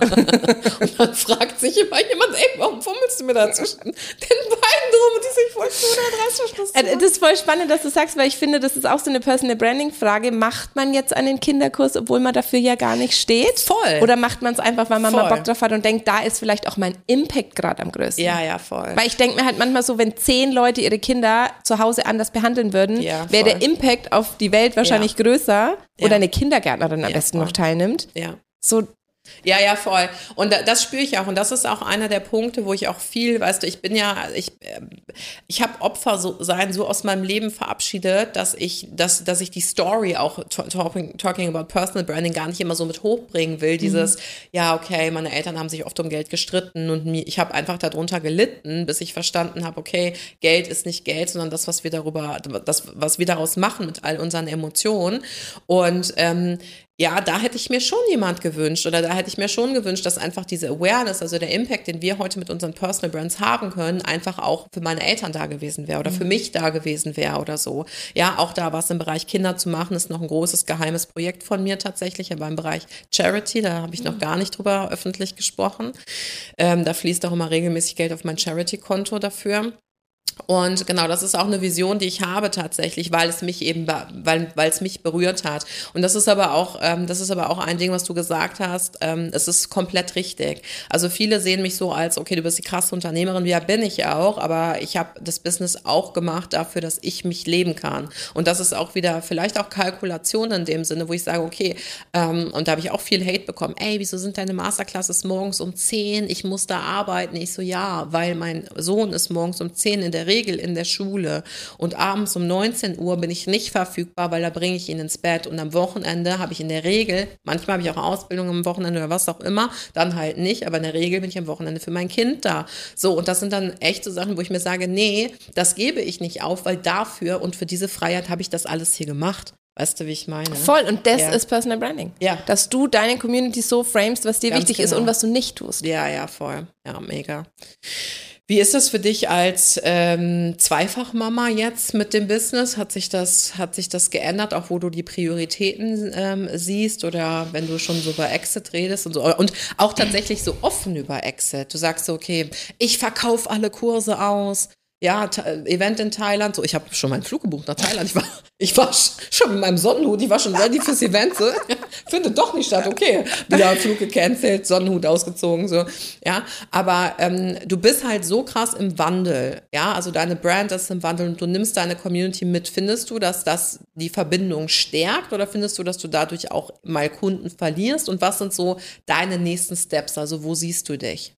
Und dann fragt sich immer jemand, ey, warum fummelst du mir da zwischen den Beinen drum und die sich voll zu oder Reißverschluss zu machen? Das ist voll spannend, dass du sagst, weil ich finde, das ist auch so eine Personal Branding Frage. Macht man jetzt einen Kinderkurs, obwohl man dafür ja gar nicht steht? Voll. Oder macht man es einfach, weil man voll. mal Bock drauf hat und denkt, da ist vielleicht auch mein Impact gerade am größten. Ja, ja, voll. Weil ich denke mir halt manchmal so, wenn zehn Leute ihre Kinder zu Hause anders behandeln würden, ja, wäre der Impact auf die Welt wahrscheinlich ja. größer. Oder ja. eine Kindergärtnerin am ja, besten voll. noch teilnimmt. Ja. So. Ja, ja, voll. Und das spüre ich auch. Und das ist auch einer der Punkte, wo ich auch viel, weißt du, ich bin ja, ich, ich habe Opfer so, sein so aus meinem Leben verabschiedet, dass ich, dass, dass ich die Story auch talking, talking about Personal Branding gar nicht immer so mit hochbringen will. Dieses, mhm. ja, okay, meine Eltern haben sich oft um Geld gestritten und mir, ich habe einfach darunter gelitten, bis ich verstanden habe, okay, Geld ist nicht Geld, sondern das, was wir darüber, das, was wir daraus machen mit all unseren Emotionen. Und ähm, ja, da hätte ich mir schon jemand gewünscht oder da hätte ich mir schon gewünscht, dass einfach diese Awareness, also der Impact, den wir heute mit unseren Personal Brands haben können, einfach auch für meine Eltern da gewesen wäre oder für mich da gewesen wäre oder so. Ja, auch da was im Bereich Kinder zu machen, ist noch ein großes geheimes Projekt von mir tatsächlich, aber im Bereich Charity, da habe ich noch gar nicht drüber öffentlich gesprochen. Ähm, da fließt auch immer regelmäßig Geld auf mein Charity-Konto dafür. Und genau, das ist auch eine Vision, die ich habe tatsächlich, weil es mich eben, weil, weil es mich berührt hat. Und das ist aber auch, ähm, das ist aber auch ein Ding, was du gesagt hast. Ähm, es ist komplett richtig. Also viele sehen mich so als, okay, du bist die krasse Unternehmerin, ja, bin ich ja auch, aber ich habe das Business auch gemacht dafür, dass ich mich leben kann. Und das ist auch wieder vielleicht auch Kalkulation in dem Sinne, wo ich sage, okay, ähm, und da habe ich auch viel Hate bekommen. Ey, wieso sind deine Masterclasses morgens um zehn? Ich muss da arbeiten. Ich so, ja, weil mein Sohn ist morgens um zehn in der Regel in der Schule und abends um neunzehn Uhr bin ich nicht verfügbar, weil da bringe ich ihn ins Bett und am Wochenende habe ich in der Regel, manchmal habe ich auch Ausbildung am Wochenende oder was auch immer, dann halt nicht, aber in der Regel bin ich am Wochenende für mein Kind da. So, und das sind dann echt so Sachen, wo ich mir sage, nee, das gebe ich nicht auf, weil dafür und für diese Freiheit habe ich das alles hier gemacht. Weißt du, wie ich meine? Voll, und das ja. ist Personal Branding. Ja. Dass du deine Community so framest, was dir Ganz wichtig genau. ist und was du nicht tust. Ja, ja, voll. Ja, mega. Wie ist das für dich als ähm, Zweifachmama jetzt mit dem Business? Hat sich das, hat sich das geändert, auch wo du die Prioritäten ähm, siehst oder wenn du schon so über Exit redest und so und auch tatsächlich so offen über Exit? Du sagst so, okay, ich verkaufe alle Kurse aus. Ja, T- Event in Thailand, so, ich habe schon meinen Flug gebucht nach Thailand, ich war, ich war schon mit meinem Sonnenhut, ich war schon ready fürs Event, so, findet doch nicht statt, okay, wieder Flug gecancelt, Sonnenhut ausgezogen, so, ja, aber ähm, du bist halt so krass im Wandel, ja, also deine Brand ist im Wandel und du nimmst deine Community mit, findest du, dass das die Verbindung stärkt oder findest du, dass du dadurch auch mal Kunden verlierst und was sind so deine nächsten Steps, also wo siehst du dich?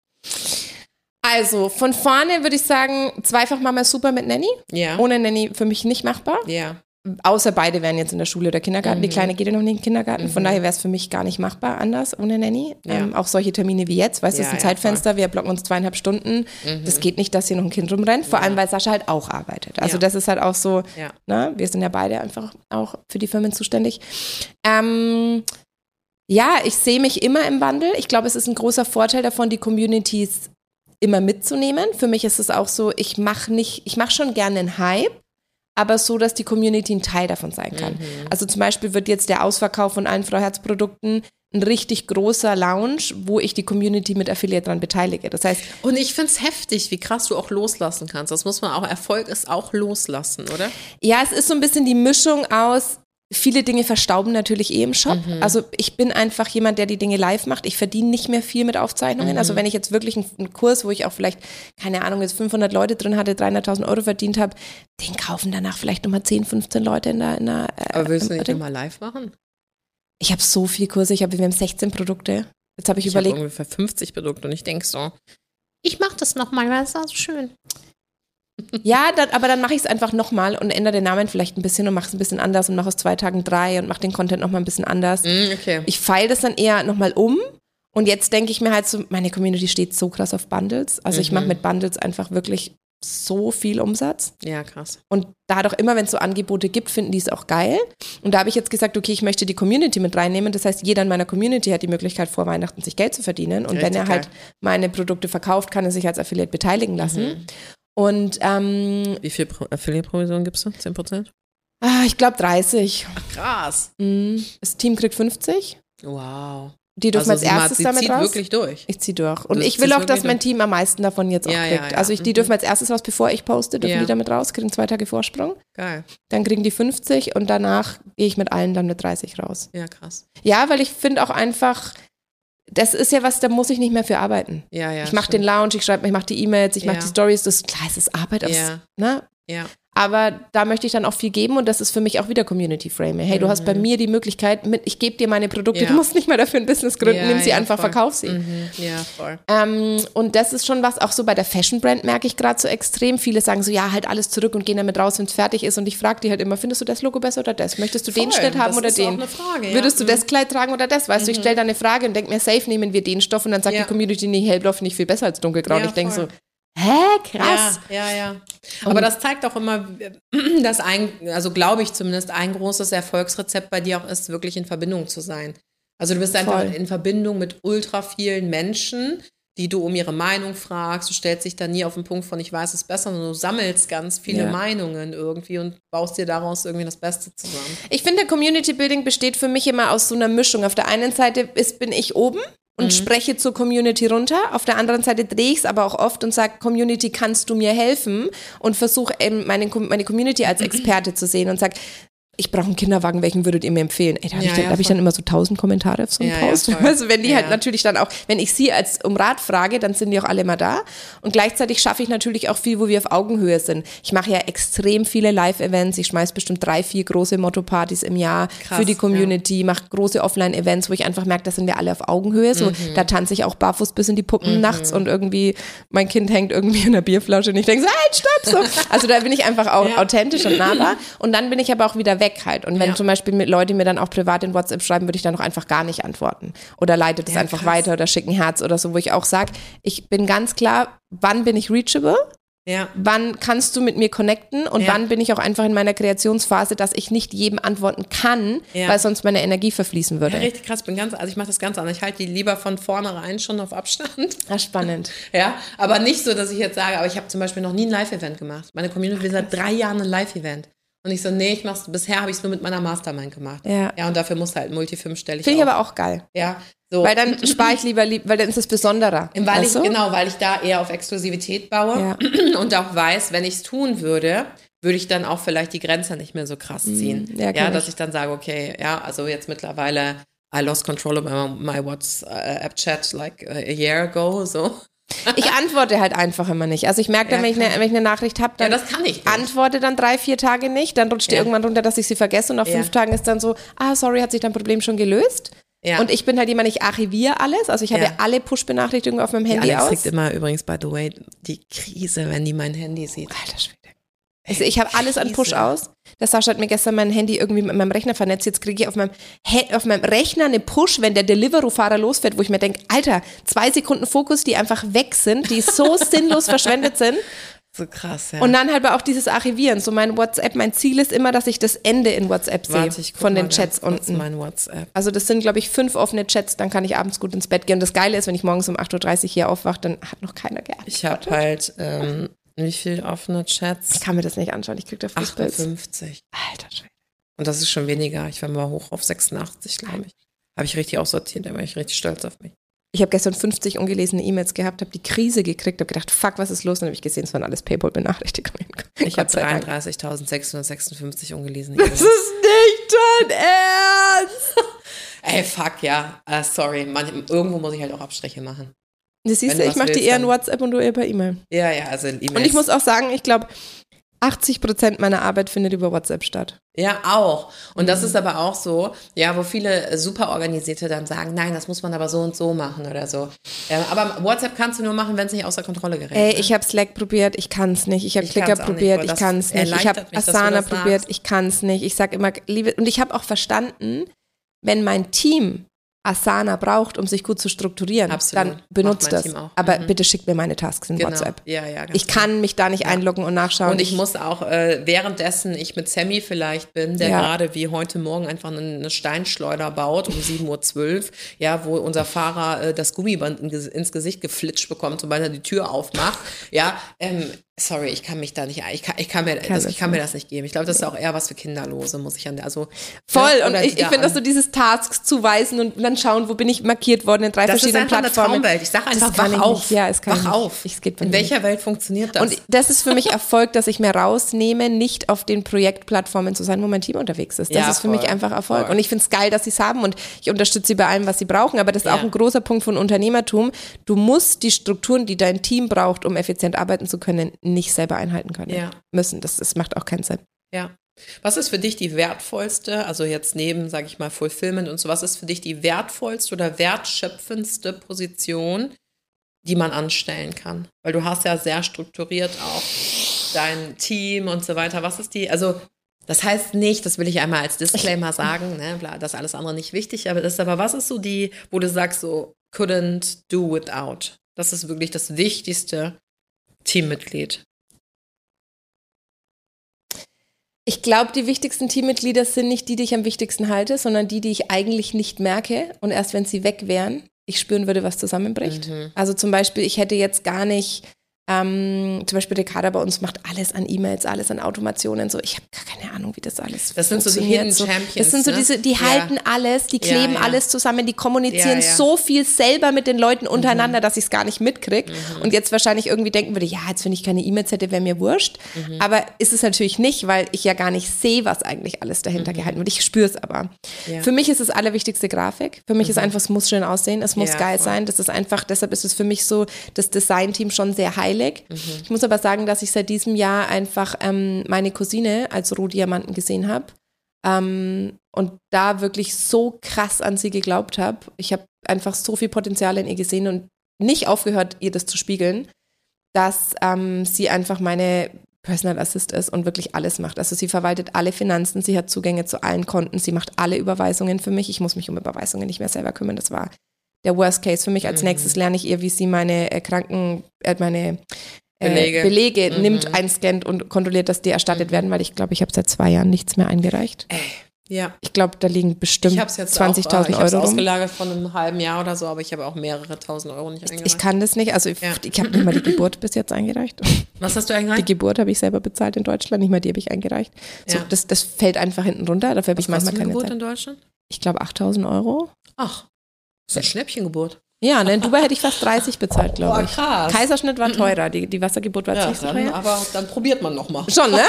Also, von vorne würde ich sagen, Zweifachmama ist super mit Nanny. Ja. Ohne Nanny für mich nicht machbar. Ja. Außer beide wären jetzt in der Schule oder Kindergarten. Mhm. Die Kleine geht ja noch nicht in den Kindergarten. Mhm. Von daher wäre es für mich gar nicht machbar anders ohne Nanny. Ja. Ähm, auch solche Termine wie jetzt, weißt du, Ja, das ist ein ja, Zeitfenster, wir blocken uns zweieinhalb Stunden. Mhm. Das geht nicht, dass hier noch ein Kind rumrennt. Vor Ja. allem, weil Sascha halt auch arbeitet. Also Ja. das ist halt auch so, Ja. ne, wir sind ja beide einfach auch für die Firmen zuständig. Ähm, ja, ich sehe mich immer im Wandel. Ich glaube, es ist ein großer Vorteil davon, die Communities immer mitzunehmen. Für mich ist es auch so, ich mache nicht, ich mache schon gerne einen Hype, aber so, dass die Community ein Teil davon sein kann. Mhm. Also zum Beispiel wird jetzt der Ausverkauf von allen Frau Herz Produkten ein richtig großer Lounge, wo ich die Community mit Affiliate dran beteilige. Das heißt, und ich finde es heftig, wie krass du auch loslassen kannst. Das muss man auch, Erfolg ist auch loslassen, oder? ja, es ist so ein bisschen die Mischung aus, viele Dinge verstauben natürlich eh im Shop. Mhm. Also ich bin einfach jemand, der die Dinge live macht. Ich verdiene nicht mehr viel mit Aufzeichnungen. Mhm. Also wenn ich jetzt wirklich einen, einen Kurs, wo ich auch vielleicht, keine Ahnung, jetzt fünfhundert Leute drin hatte, dreihunderttausend Euro verdient habe, den kaufen danach vielleicht nochmal zehn, fünfzehn Leute in der... In der äh, Aber willst du nicht immer live machen? Ich habe so viele Kurse, ich habe wir haben sechzehn Produkte. Jetzt habe ich, ich überlegt. Ich habe ungefähr fünfzig Produkte und ich denke so, ich mache das nochmal, weil es war so schön. Ja, dann, aber dann mache ich es einfach nochmal und ändere den Namen vielleicht ein bisschen und mache es ein bisschen anders und mache aus zwei Tagen drei und mache den Content nochmal ein bisschen anders. Mm, okay. Ich feile das dann eher nochmal um und jetzt denke ich mir halt so, meine Community steht so krass auf Bundles. Also mhm. ich mache mit Bundles einfach wirklich so viel Umsatz. Ja, krass. Und dadurch immer, wenn es so Angebote gibt, finden die es auch geil. Und da habe ich jetzt gesagt, okay, ich möchte die Community mit reinnehmen. Das heißt, jeder in meiner Community hat die Möglichkeit, vor Weihnachten sich Geld zu verdienen. Und Richtig wenn er halt geil. meine Produkte verkauft, kann er sich als Affiliate beteiligen lassen. Mhm. Und ähm, wie viel Pro- Affiliate-Provision gibst du? zehn Prozent? ah, ich glaube dreißig. Ach, krass. Mhm. Das Team kriegt fünfzig. Wow. Die dürfen Also als sie erstes sie damit zieht raus. wirklich durch. Ich ziehe durch. Und Du ich will ziehst auch, dass wirklich mein durch. Team am meisten davon jetzt auch Ja, ja, kriegt. ja. Also ich, die Mhm. dürfen als erstes raus, bevor ich poste, dürfen Ja. die damit raus, kriegen zwei Tage Vorsprung. Geil. Dann kriegen die fünfzig und danach gehe ich mit allen dann mit dreißig raus. Ja, krass. Ja, weil ich finde auch einfach, das ist ja was, da muss ich nicht mehr für arbeiten. Ja, ja. ich mache den Lounge, ich schreibe, ich mache die E-Mails, ich Ja. mache die Stories, das klar, es ist Arbeit, aufs, Ja. ne? Ja. Aber da möchte ich dann auch viel geben und das ist für mich auch wieder Community Framing. Hey, du hast bei mir die Möglichkeit, mit, ich gebe dir meine Produkte, Ja. du musst nicht mehr dafür ein Business gründen, Ja, nimm sie ja, einfach, voll. verkauf sie. Mhm. Ja, voll. Ähm, und das ist schon was, auch so bei der Fashion Brand merke ich gerade so extrem. Viele sagen so, ja, halt alles zurück und gehen damit raus, wenn es fertig ist. Und ich frage die halt immer, findest du das Logo besser oder das? Möchtest du den Voll, Schnitt haben das oder ist den? auch eine Frage, ja. Würdest du Mhm. das Kleid tragen oder das? Weißt du, ich stelle da eine Frage und denke mir, safe nehmen wir den Stoff und dann sagt Ja. die Community, nee, hellblau finde ich viel besser als dunkelgrau. Ja, und ich denke so, voll. hä, krass. Ja, ja, ja. Aber das zeigt auch immer, dass ein, also glaube ich zumindest, ein großes Erfolgsrezept bei dir auch ist, wirklich in Verbindung zu sein. Also du bist einfach Voll. in Verbindung mit ultra vielen Menschen, die du um ihre Meinung fragst. Du stellst dich da nie auf den Punkt von, ich weiß es besser, sondern du sammelst ganz viele Ja. Meinungen irgendwie und baust dir daraus irgendwie das Beste zusammen. Ich finde, Community Building besteht für mich immer aus so einer Mischung. Auf der einen Seite ist, bin ich oben und mhm. spreche zur Community runter. Auf der anderen Seite drehe ich es aber auch oft und sage, Community, kannst du mir helfen? Und versuche eben meine, meine Community als Experte zu sehen und sage, ich brauche einen Kinderwagen, welchen würdet ihr mir empfehlen? Ey, da habe ja, ich, dann, ja, hab ich dann immer so tausend Kommentare auf so einen ja, Post. Ja, also wenn die ja. halt natürlich dann auch, wenn ich sie als um Rat frage, dann sind die auch alle mal da. Und gleichzeitig schaffe ich natürlich auch viel, wo wir auf Augenhöhe sind. Ich mache ja extrem viele Live-Events. Ich schmeiße bestimmt drei, vier große Motto-Partys im Jahr Krass, für die Community, ja. mache große Offline-Events, wo ich einfach merke, da sind wir alle auf Augenhöhe. So, mhm. Da tanze ich auch barfuß bis in die Puppen mhm. nachts und irgendwie mein Kind hängt irgendwie in der Bierflasche und ich denke so, halt, stopp! So. Also da bin ich einfach auch ja. authentisch und nahbar. Und dann bin ich aber auch wieder weg halt. Und wenn ja. zum Beispiel mit Leute mir dann auch privat in WhatsApp schreiben, würde ich dann auch einfach gar nicht antworten. Oder leite das ja, einfach krass. weiter oder schicke ein Herz oder so, wo ich auch sage, ich bin ganz klar, wann bin ich reachable? Ja. Wann kannst du mit mir connecten? Und ja. wann bin ich auch einfach in meiner Kreationsphase, dass ich nicht jedem antworten kann, ja. weil sonst meine Energie verfließen würde. Ja, richtig krass. Bin ganz, also ich mache das ganz anders. Ich halte die lieber von vornherein schon auf Abstand. Ja, spannend. Ja, aber nicht so, dass ich jetzt sage, aber ich habe zum Beispiel noch nie ein Live-Event gemacht. Meine Community will seit drei Jahren ein Live-Event. Und ich so, nee, ich mach's, bisher habe ich es nur mit meiner Mastermind gemacht. Ja. Ja, und dafür musst du halt multi-fünfstellig. Finde ich aber auch geil. Ja. So. Weil dann spare ich lieber, weil dann ist es besonderer. Weil ich, genau, weil ich da eher auf Exklusivität baue ja. und auch weiß, wenn ich es tun würde, würde ich dann auch vielleicht die Grenze nicht mehr so krass ziehen. Ja, ja dass ich. ich dann sage, okay, ja, also jetzt mittlerweile I lost control of my, my WhatsApp-Chat like a year ago, so. Ich antworte halt einfach immer nicht. Also ich merke dann, ja, wenn, ich eine, wenn ich eine Nachricht habe, dann ja, das kann ich nicht. antworte dann drei, vier Tage nicht, dann rutscht ja. die irgendwann runter, dass ich sie vergesse und nach ja. fünf Tagen ist dann so, ah, sorry, hat sich dein Problem schon gelöst? Ja. Und ich bin halt jemand, ich archiviere alles, also ich habe ja, ja alle Push-Benachrichtigungen auf meinem Handy ja, Alex aus. Alex kriegt immer übrigens, by the way, die Krise, wenn die mein Handy sieht. Alter Schwede. Also ich habe alles an Push aus. Der Sascha hat mir gestern mein Handy irgendwie mit meinem Rechner vernetzt. Jetzt kriege ich auf meinem, auf meinem Rechner eine Push, wenn der Deliveroo-Fahrer losfährt, wo ich mir denke, Alter, zwei Sekunden Fokus, die einfach weg sind, die so sinnlos verschwendet sind. So krass, ja. Und dann halt auch dieses Archivieren. So mein WhatsApp, mein Ziel ist immer, dass ich das Ende in WhatsApp sehe von den Chats unten. Mein WhatsApp. Also das sind, glaube ich, fünf offene Chats, dann kann ich abends gut ins Bett gehen. Und das Geile ist, wenn ich morgens um acht Uhr dreißig hier aufwache, dann hat noch keiner geantwortet. Ich habe halt, ähm, wie viele offene Chats? Ich kann mir das nicht anschauen, ich kriege da Fußpilz. achtundfünfzig. Alter Schwede. Und das ist schon weniger. Ich war mal hoch auf sechsundachtzig, glaube ich. Habe ich richtig aussortiert, da war ich richtig stolz auf mich. Ich habe gestern fünfzig ungelesene E-Mails gehabt, habe die Krise gekriegt, habe gedacht, fuck, was ist los? Und dann habe ich gesehen, es waren alles PayPal-Benachrichtigungen. Ich habe dreiunddreißigtausendsechshundertsechsundfünfzig ungelesene E-Mails. Das ist nicht dein Ernst! Ey, fuck, ja. Uh, sorry, Man, irgendwo muss ich halt auch Abstriche machen. Das siehst du, ich mache dir eher in WhatsApp und du eher per E-Mail. Ja, ja, also E-Mails. Und ich muss auch sagen, ich glaube, achtzig Prozent meiner Arbeit findet über WhatsApp statt. Ja, auch. Und mhm. das ist aber auch so, ja, wo viele super Organisierte dann sagen, nein, das muss man aber so und so machen oder so. Ja, aber WhatsApp kannst du nur machen, wenn es nicht außer Kontrolle gerät. Ey, ne? Ich habe Slack probiert, ich kann es nicht. Ich habe Clicker probiert, nicht, ich kann es nicht. Ich habe Asana probiert, ich kann es nicht. Ich sag immer, liebe, und ich habe auch verstanden, wenn mein Team Asana braucht, um sich gut zu strukturieren, Absolut. Dann benutzt das. Aber mhm. bitte schickt mir meine Tasks in genau. WhatsApp. Ja, ja, ich kann genau. mich da nicht ja. einloggen und nachschauen. Und ich, ich muss auch, äh, währenddessen ich mit Sammy vielleicht bin, der ja. gerade wie heute Morgen einfach eine, eine Steinschleuder baut um sieben Uhr zwölf, ja, wo unser Fahrer äh, das Gummiband in, ins Gesicht geflitscht bekommt, sobald er die Tür aufmacht. Ja, ähm, sorry, ich kann mich da nicht, ich kann, ich kann, mir, kann, das, ich kann mir das nicht geben. Ich glaube, das ist auch eher was für Kinderlose, muss ich an der, also. Voll, ja, und ich, ich finde, dass so dieses Tasks zuweisen und dann schauen, wo bin ich markiert worden in drei das verschiedenen Plattformen. Das ist einfach eine Traumwelt. Ich sage einfach, wach auf. Ja, es kann wach nicht. auf. Ich, es geht in welcher nicht. Welt funktioniert das? Und das ist für mich Erfolg, dass ich mir rausnehme, nicht auf den Projektplattformen zu sein, wo mein Team unterwegs ist. Das ja, ist für voll, mich einfach Erfolg. Voll. Und ich finde es geil, dass sie es haben und ich unterstütze sie bei allem, was sie brauchen. Aber das ist ja. auch ein großer Punkt von Unternehmertum. Du musst die Strukturen, die dein Team braucht, um effizient arbeiten zu können, nicht selber einhalten können. Ja. Müssen. Das, das macht auch keinen Sinn. Ja. Was ist für dich die wertvollste, also jetzt neben, sage ich mal, Fulfillment und so, was ist für dich die wertvollste oder wertschöpfendste Position, die man anstellen kann? Weil du hast ja sehr strukturiert auch dein Team und so weiter. Was ist die, also das heißt nicht, das will ich einmal als Disclaimer sagen, ne, das ist alles andere nicht wichtig, aber das ist aber, was ist so die, wo du sagst so, couldn't do without? Das ist wirklich das wichtigste Teammitglied. Ich glaube, die wichtigsten Teammitglieder sind nicht die, die ich am wichtigsten halte, sondern die, die ich eigentlich nicht merke und erst wenn sie weg wären, ich spüren würde, was zusammenbricht. Mhm. Also zum Beispiel, ich hätte jetzt gar nicht Ähm, zum Beispiel Ricarda bei uns macht alles an E-Mails, alles an Automationen. So, ich habe gar keine Ahnung, wie das alles Das sind so die funktioniert. Hidden So, Champions. das sind so ne? diese, die ja. halten alles, die kleben Ja, ja. alles zusammen, die kommunizieren Ja, ja. so viel selber mit den Leuten untereinander, Mhm. dass ich es gar nicht mitkriege. Mhm. Und jetzt wahrscheinlich irgendwie denken würde, ja, jetzt wenn ich keine E-Mails hätte, wäre mir wurscht. Mhm. Aber ist es natürlich nicht, weil ich ja gar nicht sehe, was eigentlich alles dahinter Mhm. gehalten wird. Ich spüre es aber. Ja. Für mich ist das allerwichtigste Grafik. Für mich Mhm. ist einfach, es muss schön aussehen, es muss Ja, geil voll. sein. Das ist einfach, deshalb ist es für mich so, das Design-Team schon sehr heilig. Mhm. Ich muss aber sagen, dass ich seit diesem Jahr einfach ähm, meine Cousine als Rohdiamanten gesehen habe ähm, und da wirklich so krass an sie geglaubt habe. Ich habe einfach so viel Potenzial in ihr gesehen und nicht aufgehört, ihr das zu spiegeln, dass ähm, sie einfach meine Personal Assist ist und wirklich alles macht. Also sie verwaltet alle Finanzen, sie hat Zugänge zu allen Konten, sie macht alle Überweisungen für mich. Ich muss mich um Überweisungen nicht mehr selber kümmern. Das war der Worst Case für mich. Als Mhm. nächstes lerne ich ihr, wie sie meine äh, Kranken, äh, meine äh, Belege, Belege mhm. nimmt, einscannt und kontrolliert, dass die erstattet Mhm. werden, weil ich glaube, ich habe seit zwei Jahren nichts mehr eingereicht. Ey, ja. Ich glaube, da liegen bestimmt Ich habe es jetzt zwanzigtausend auch, äh, ich Euro rum. ausgelagert von einem halben Jahr oder so, aber ich habe auch mehrere tausend Euro nicht eingereicht. Ich kann das nicht. Also ich, Ja. ich habe nicht mal die Geburt bis jetzt eingereicht. Was hast du Die eingereicht? Geburt habe ich selber bezahlt in Deutschland, nicht mal die habe ich eingereicht. So, Ja. das, das fällt einfach hinten runter, dafür habe ich Was manchmal kostet eine keine Geburt Zeit. in Deutschland? Ich glaube achttausend Euro. Ach, das ist eine Schnäppchengeburt. Ja, ne, in Dubai hätte ich fast dreißig bezahlt, glaube Boah, ich. krass. Kaiserschnitt war teurer, die, die Wassergeburt war Ja, nicht so dann, teuer. aber dann probiert man nochmal. Schon, ne?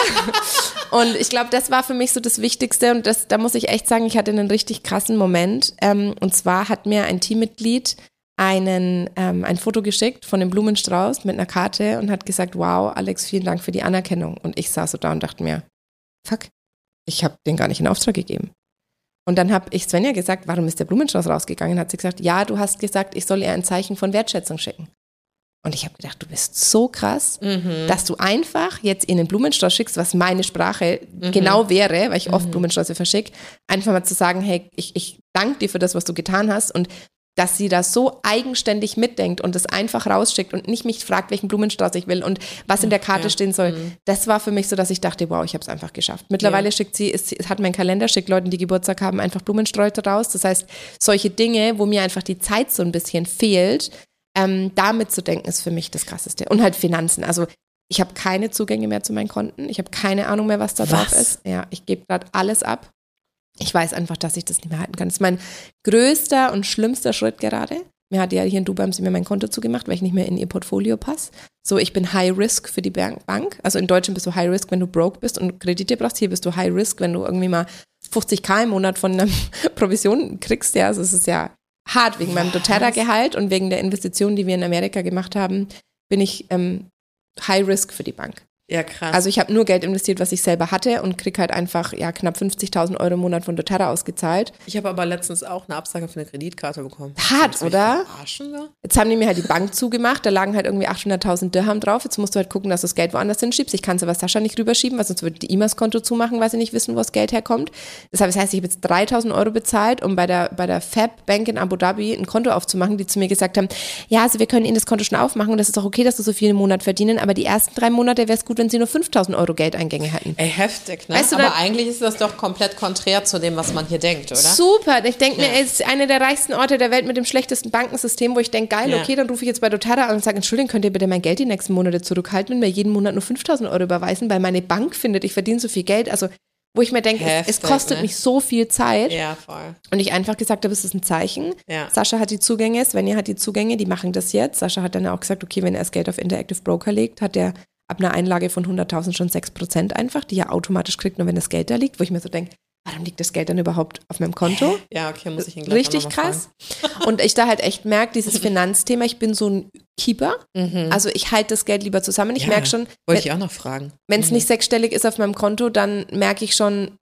Und ich glaube, das war für mich so das Wichtigste und das, da muss ich echt sagen, ich hatte einen richtig krassen Moment. Ähm, und zwar hat mir ein Teammitglied einen, ähm, ein Foto geschickt von dem Blumenstrauß mit einer Karte und hat gesagt, wow, Alex, vielen Dank für die Anerkennung. Und ich saß so da und dachte mir, fuck, ich habe den gar nicht in Auftrag gegeben. Und dann habe ich Svenja gesagt, warum ist der Blumenstrauß rausgegangen? Hat sie gesagt, ja, du hast gesagt, ich soll ihr ein Zeichen von Wertschätzung schicken. Und ich habe gedacht, du bist so krass, Mhm. dass du einfach jetzt ihr einen Blumenstrauß schickst, was meine Sprache genau wäre, weil ich oft Blumensträuße verschicke, einfach mal zu sagen, hey, ich, ich danke dir für das, was du getan hast und dass sie das so eigenständig mitdenkt und das einfach rausschickt und nicht mich fragt, welchen Blumenstrauß ich will und was in der Karte Ja. stehen soll. Mhm. Das war für mich so, dass ich dachte, wow, ich habe es einfach geschafft. Mittlerweile Ja. schickt sie, es hat mein Kalender, schickt Leuten, die Geburtstag haben, einfach Blumensträuße raus. Das heißt, solche Dinge, wo mir einfach die Zeit so ein bisschen fehlt, ähm, damit zu denken, ist für mich das Krasseste. Und halt Finanzen. Also ich habe keine Zugänge mehr zu meinen Konten. Ich habe keine Ahnung mehr, was da drauf Was? ist. Ja, ich gebe gerade alles ab. Ich weiß einfach, dass ich das nicht mehr halten kann. Das ist mein größter und schlimmster Schritt gerade. Mir hat ja hier in Dubai haben sie mir mein Konto zugemacht, weil ich nicht mehr in ihr Portfolio passe. So, ich bin High Risk für die Bank. Also in Deutschland bist du High Risk, wenn du broke bist und Kredite brauchst. Hier bist du High Risk, wenn du irgendwie mal fünfzigtausend im Monat von einer Provision kriegst. Ja, also es ist ja hart wegen meinem doTERRA-Gehalt und wegen der Investitionen, die wir in Amerika gemacht haben, bin ich ähm, High Risk für die Bank. Ja, krass. Also ich habe nur Geld investiert, was ich selber hatte und krieg halt einfach ja knapp fünfzigtausend Euro im Monat von doTERRA ausgezahlt. ich habe aber letztens auch eine Absage für eine Kreditkarte bekommen. Hart, Willst du mich oder? verarschen, da? Jetzt haben die mir halt die Bank zugemacht, da lagen halt irgendwie achthunderttausend Dirham drauf. Jetzt musst du halt gucken, dass du das Geld woanders hinschiebst. Ich kann es aber Sascha nicht rüberschieben, weil sonst würde die E-Mails Konto zumachen, weil sie nicht wissen, wo das Geld herkommt. Deshalb, das heißt, ich habe jetzt dreitausend Euro bezahlt, um bei der, bei der Fab Bank in Abu Dhabi ein Konto aufzumachen, die zu mir gesagt haben, ja, also wir können Ihnen das Konto schon aufmachen und das ist auch okay, dass Sie so viel im Monat verdienen, aber die ersten drei Monate wäre es gut, wenn Sie nur fünftausend Euro Geldeingänge hätten. Ey, heftig, ne? Weißt du, aber da- eigentlich ist das doch komplett konträr zu dem, was man hier denkt, oder? Super, ich denke mir, Ja. es ist einer der reichsten Orte der Welt mit dem schlechtesten Bankensystem, wo ich denke, geil, Ja. okay, dann rufe ich jetzt bei doTERRA an und sage, Entschuldigung, könnt ihr bitte mein Geld die nächsten Monate zurückhalten und mir jeden Monat nur fünftausend Euro überweisen, weil meine Bank findet, ich verdiene so viel Geld, also wo ich mir denke, es, es Heftig, kostet ne? mich so viel Zeit Ja, voll. und ich einfach gesagt habe, es ist ein Zeichen. Ja. Sascha hat die Zugänge, Svenja hat die Zugänge, die machen das jetzt. Sascha hat dann auch gesagt, okay, wenn er das Geld auf Interactive Broker legt, hat er ab einer Einlage von hunderttausend schon sechs Prozent einfach, die er automatisch kriegt, nur wenn das Geld da liegt, wo ich mir so denke, warum liegt das Geld dann überhaupt auf meinem Konto? Ja, okay, muss ich ihn gleich Richtig auch noch mal krass. Und ich da halt echt merke, dieses Finanzthema, ich bin so ein Keeper. fragen. Mhm. Also ich halte das Geld lieber zusammen. Ich Ja, merke schon, Wollte ich auch noch fragen. wenn es Mhm. nicht sechsstellig ist auf meinem Konto, dann merke ich schon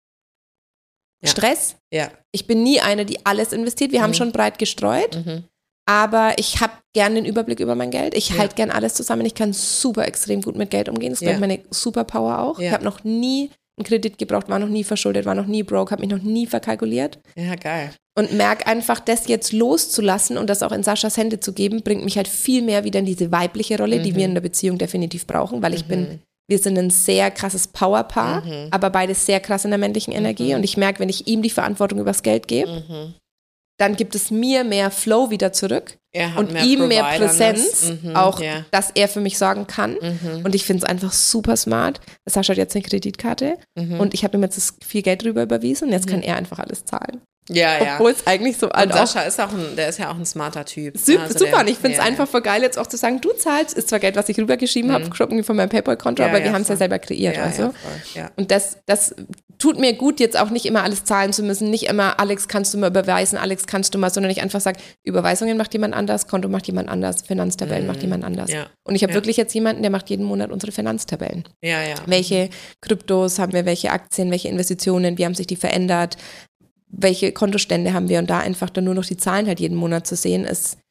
Ja. Stress. Ja. Ich bin nie eine, die alles investiert. Wir haben Mhm. schon breit gestreut, Mhm. aber ich habe gern den Überblick über mein Geld. Ich Ja. halte gern alles zusammen. Ich kann super extrem gut mit Geld umgehen. Das ist Ja. glaube ich meine Superpower auch. Ja. Ich habe noch nie einen Kredit gebraucht, war noch nie verschuldet, war noch nie broke, habe mich noch nie verkalkuliert. Ja, geil. Und merke einfach, das jetzt loszulassen und das auch in Saschas Hände zu geben, bringt mich halt viel mehr wieder in diese weibliche Rolle, die Mhm. wir in der Beziehung definitiv brauchen, weil ich Mhm. bin, wir sind ein sehr krasses Powerpaar, Mhm. aber beides sehr krass in der männlichen Energie. Mhm. Und ich merke, wenn ich ihm die Verantwortung übers Geld gebe, Mhm. dann gibt es mir mehr Flow wieder zurück Er hat und mehr ihm mehr Providerness. Präsenz, Mhm, auch, ja. dass er für mich sorgen kann. Mhm. Und ich finde es einfach super smart. Sascha hat jetzt eine Kreditkarte Mhm. und ich habe ihm jetzt das viel Geld drüber überwiesen und jetzt kann er einfach alles zahlen. Ja, ja. Obwohl es eigentlich so Und halt auch Sascha ist auch ein, der ist ja auch ein smarter Typ. super, Also super. der, Und ich finde es ja, einfach voll geil, jetzt auch zu sagen, du zahlst, ist zwar Geld, was ich rübergeschrieben habe, mhm. von meinem PayPal-Konto, Ja, aber ja, wir haben es ja voll. selber kreiert. Ja, also. ja, voll, ja. Und das, das tut mir gut, jetzt auch nicht immer alles zahlen zu müssen, nicht immer, Alex, kannst du mal überweisen, Alex, kannst du mal, sondern ich einfach sage, Überweisungen macht jemand anders, Konto macht jemand anders, Finanztabellen Mhm. macht jemand anders. Ja. Und ich habe Ja. wirklich jetzt jemanden, der macht jeden Monat unsere Finanztabellen. Ja, ja. Welche Kryptos haben wir, welche Aktien, welche Investitionen, wie haben sich die verändert, welche Kontostände haben wir und da einfach dann nur noch die Zahlen halt jeden Monat zu sehen, ist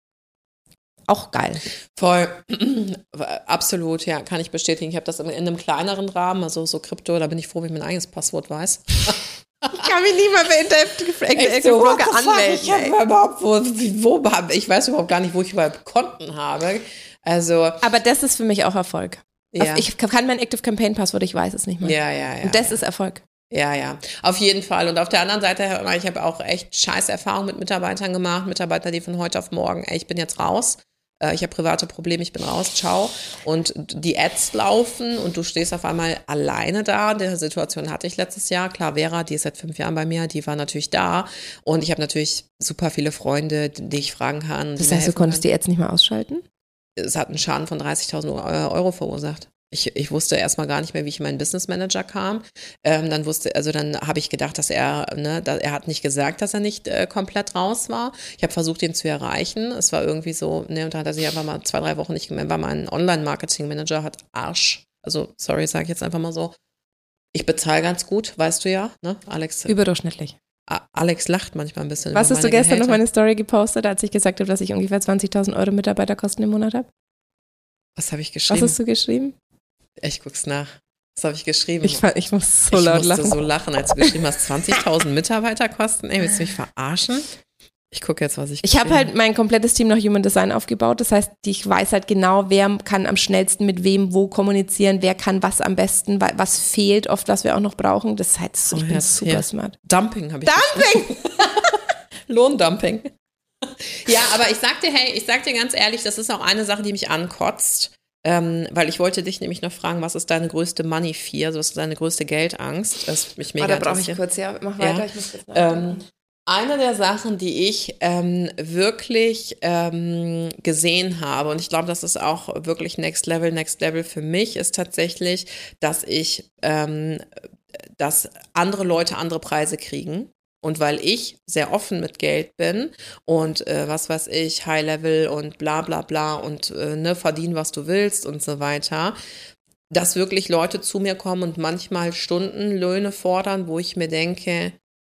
auch geil. Voll, absolut, ja, kann ich bestätigen. Ich habe das in, in einem kleineren Rahmen, also so Krypto, da bin ich froh, wenn ich mein eigenes Passwort weiß. Ich kann mich nicht mal bei Interactive so, Broker what the fuck? anmelden. Ich, hab überhaupt, wo, wo, wo, ich weiß überhaupt gar nicht, wo ich überhaupt Konten habe. Also, Aber das ist für mich auch Erfolg. ja. Ich kann mein Active Campaign Passwort, ich weiß es nicht mehr. Ja, ja, ja. Und das ja. ist Erfolg. Ja, ja, auf jeden Fall. Und auf der anderen Seite, ich habe auch echt scheiß Erfahrungen mit Mitarbeitern gemacht. Mitarbeiter, die von heute auf morgen, ey, ich bin jetzt raus. Äh, ich habe private Probleme, ich bin raus, ciao. Und die Ads laufen und du stehst auf einmal alleine da. Die Situation hatte ich letztes Jahr. Klar, Vera, die ist seit fünf Jahren bei mir, die war natürlich da. Und ich habe natürlich super viele Freunde, die ich fragen kann. Das heißt, du konntest die Ads nicht mehr ausschalten? Es hat einen Schaden von dreißigtausend Euro verursacht. Ich, ich wusste erstmal gar nicht mehr, wie ich in meinen Business Manager kam. Ähm, dann wusste, also dann habe ich gedacht, dass er, ne, da, er hat nicht gesagt, dass er nicht äh, komplett raus war. Ich habe versucht, ihn zu erreichen. Es war irgendwie so, ne, und da hat er sich einfach mal zwei, drei Wochen nicht gemeldet, weil mein Online-Marketing-Manager hat Arsch. Also, sorry, sage ich jetzt einfach mal so. Ich bezahle ganz gut, weißt du ja, ne, Alex. Überdurchschnittlich. A- Alex lacht manchmal ein bisschen. Was über hast du meine gestern noch Gehälter. meine Story gepostet, als ich gesagt habe, dass ich ungefähr zwanzigtausend Euro Mitarbeiterkosten im Monat habe? Was habe ich Was geschrieben? hast du geschrieben? Ich guck's nach. Was habe ich geschrieben? Ich, fand, ich muss so ich laut musste lachen. so lachen, als du geschrieben hast, zwanzigtausend Mitarbeiterkosten. Ey, willst du mich verarschen? Ich gucke jetzt, was ich Ich habe halt mein komplettes Team nach Human Design aufgebaut. Das heißt, ich weiß halt genau, wer kann am schnellsten mit wem wo kommunizieren, wer kann was am besten, wa- was fehlt oft, was wir auch noch brauchen. Das ist halt so, ich Oh, bin ja, super ja. smart. Dumping habe ich Dumping! Lohndumping. Ja, aber ich sag dir, hey, ich sag dir ganz ehrlich, das ist auch eine Sache, die mich ankotzt. Ähm, weil ich wollte dich nämlich noch fragen, was ist deine größte Money Fear, also was ist deine größte Geldangst? Das ist mich mega Oh, da brauche ich interessiert. kurz, ja, mach Ja. weiter, ich muss kurz nachdenken. Ähm, eine der Sachen, die ich ähm, wirklich ähm, gesehen habe, und ich glaube, das ist auch wirklich Next Level, Next Level für mich, ist tatsächlich, dass ich, ähm, dass andere Leute andere Preise kriegen. Und weil ich sehr offen mit Geld bin und äh, was weiß ich, High Level und bla bla bla und äh, ne, verdien, was du willst und so weiter, dass wirklich Leute zu mir kommen und manchmal Stundenlöhne fordern, wo ich mir denke,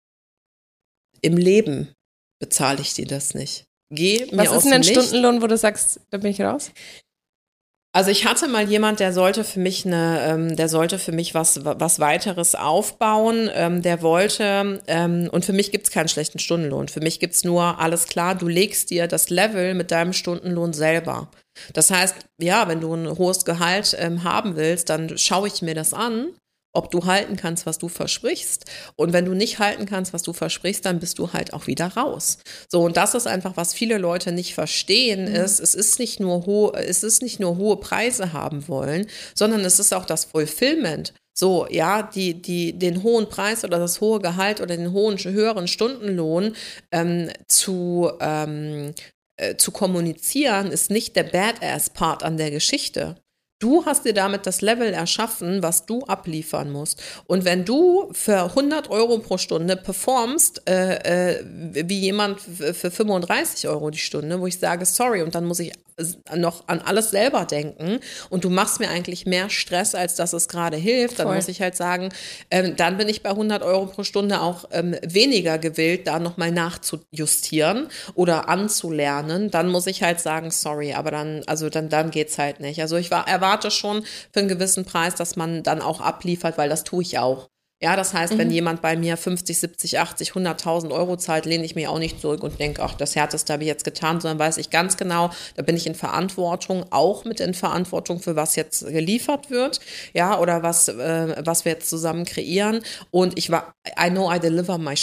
im Leben bezahle ich dir das nicht. Geh mir Was aus ist denn ein dem Licht. Stundenlohn, wo du sagst, da bin ich raus? Also ich hatte mal jemand, der sollte für mich eine, ähm, der sollte für mich was, was weiteres aufbauen. Ähm, der wollte, ähm, und für mich gibt's keinen schlechten Stundenlohn. Für mich gibt's nur, alles klar, du legst dir das Level mit deinem Stundenlohn selber. Das heißt, ja, wenn du ein hohes Gehalt ähm, haben willst, dann schaue ich mir das an, ob du halten kannst, was du versprichst. Und wenn du nicht halten kannst, was du versprichst, dann bist du halt auch wieder raus. So, und das ist einfach, was viele Leute nicht verstehen, Mhm. ist, es ist nicht nur hohe, es ist nicht nur hohe Preise haben wollen, sondern es ist auch das Fulfillment. So, ja, die, die, den hohen Preis oder das hohe Gehalt oder den hohen, höheren Stundenlohn ähm, zu, ähm, äh, zu kommunizieren, ist nicht der Badass-Part an der Geschichte. Du hast dir damit das Level erschaffen, was du abliefern musst. Und wenn du für hundert Euro pro Stunde performst, äh, äh, wie jemand f- für fünfunddreißig Euro die Stunde, wo ich sage, sorry, und dann muss ich noch an alles selber denken und du machst mir eigentlich mehr Stress, als dass es gerade hilft, dann Voll. muss ich halt sagen, ähm, dann bin ich bei hundert Euro pro Stunde auch ähm, weniger gewillt, da nochmal nachzujustieren oder anzulernen. Dann muss ich halt sagen, sorry, aber dann, also dann, dann geht's halt nicht. Also ich war, erwarte schon für einen gewissen Preis, dass man dann auch abliefert, weil das tue ich auch. Ja, das heißt, wenn jemand bei mir fünfzig, siebzig, achtzig, hunderttausend Euro zahlt, lehne ich mich auch nicht zurück und denke, ach, das Härteste habe ich jetzt getan, sondern weiß ich ganz genau, da bin ich in Verantwortung, auch mit in Verantwortung für was jetzt geliefert wird, ja, oder was, äh, was wir jetzt zusammen kreieren. Und ich war, I know I deliver my shit.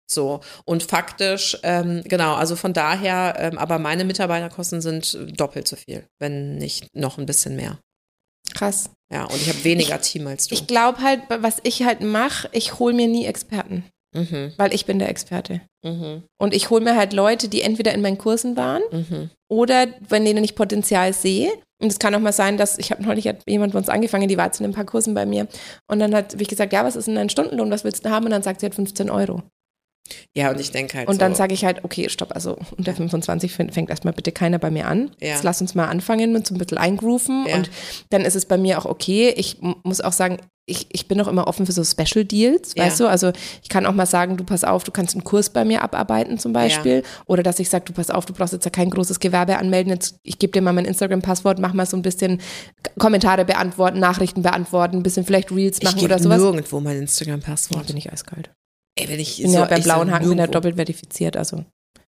So, und faktisch, ähm, genau, also von daher, ähm, aber meine Mitarbeiterkosten sind doppelt so viel, wenn nicht noch ein bisschen mehr. Krass. Ja, und ich habe weniger ich, Team als du. Ich glaube halt, was ich halt mache, ich hole mir nie Experten, mhm. weil ich bin der Experte. Mhm. Und ich hole mir halt Leute, die entweder in meinen Kursen waren mhm. oder wenn denen ich Potenzial sehe. Und es kann auch mal sein, dass, ich habe neulich hat jemand bei uns angefangen, die war jetzt in ein paar Kursen bei mir. Und dann hat ich gesagt, ja, was ist denn dein Stundenlohn, was willst du haben? Und dann sagt sie halt fünfzehn Euro. Ja, und ich denke halt Und dann so, sage ich halt, okay, stopp, also unter fünfundzwanzig fängt erstmal bitte keiner bei mir an. Ja. Jetzt lass uns mal anfangen mit so ein bisschen eingrooven. Ja. Und dann ist es bei mir auch okay. Ich m- muss auch sagen, ich, ich bin auch immer offen für so Special Deals, Ja. weißt du? Also ich kann auch mal sagen, du pass auf, du kannst einen Kurs bei mir abarbeiten zum Beispiel. Ja. Oder dass ich sage, du pass auf, du brauchst jetzt ja kein großes Gewerbe anmelden. Jetzt, ich gebe dir mal mein Instagram-Passwort, mach mal so ein bisschen Kommentare beantworten, Nachrichten beantworten, ein bisschen vielleicht Reels machen ich oder gebe sowas. nirgendwo mein Da Instagram-Passwort. bin ich eiskalt. Ey, wenn ich Ich bin so, ja beim ich blauen sag Haken bin ja nirgendwo. doppelt verifiziert, also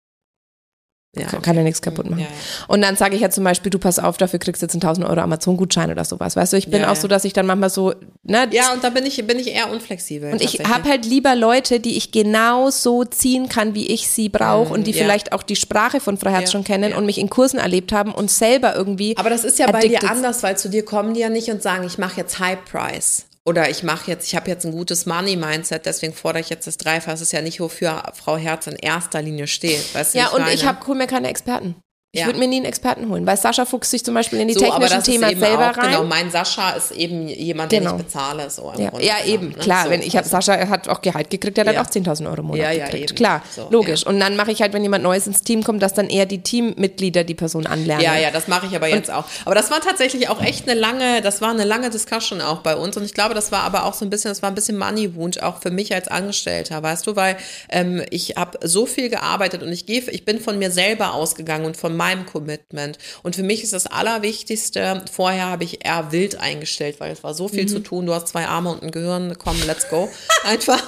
Ja, kann, okay. kann ja nichts kaputt machen. Ja, ja. Und dann sage ich ja zum Beispiel, du pass auf, dafür kriegst du jetzt einen tausend Euro Amazon-Gutschein oder sowas. Weißt du, ich bin Ja, auch ja. so, dass ich dann manchmal so, ne? Ja, und da bin ich, bin ich eher unflexibel. Und ich tatsächlich. habe halt lieber Leute, die ich genau so ziehen kann, wie ich sie brauche Mm, und die ja. vielleicht auch die Sprache von Frau Herz Ja, schon kennen ja. und mich in Kursen erlebt haben und selber irgendwie. Aber das ist ja bei addicted. dir anders, weil zu dir kommen die ja nicht und sagen, ich mache jetzt High Price. Oder ich mache jetzt, ich habe jetzt ein gutes Money-Mindset, deswegen fordere ich jetzt das Dreifache. Das ist ja nicht, wofür Frau Herz in erster Linie steht. Weißt du, Ja, wie und meine? ich hab, hol mir keine Experten. Ich Ja. würde mir nie einen Experten holen, weil Sascha fuchst sich zum Beispiel in die so, aber technischen das ist Themen eben selber auch, rein. Genau, mein Sascha ist eben jemand, Genau. den ich bezahle. So im Ja, Grunde ja genommen, eben, ne? klar. So, Wenn ich habe, also- Sascha er hat auch Gehalt gekriegt, der hat Ja. auch zehntausend Euro im Monat Ja, ja, gekriegt. eben. Klar, So, logisch. ja. Und dann mache ich halt, wenn jemand Neues ins Team kommt, dass dann eher die Teammitglieder die Person anlernen. Ja, ja, das mache ich aber jetzt auch. Aber das war tatsächlich auch echt eine lange, das war eine lange Discussion auch bei uns. Und ich glaube, das war aber auch so ein bisschen, das war ein bisschen Money Wound auch für mich als Angestellter, weißt du, weil ähm, ich habe so viel gearbeitet und ich gehe, ich bin von mir selber ausgegangen und von meinem Commitment. Und für mich ist das Allerwichtigste, vorher habe ich eher wild eingestellt, weil es war so viel Mhm. zu tun. Du hast zwei Arme und ein Gehirn, komm, let's go. Einfach.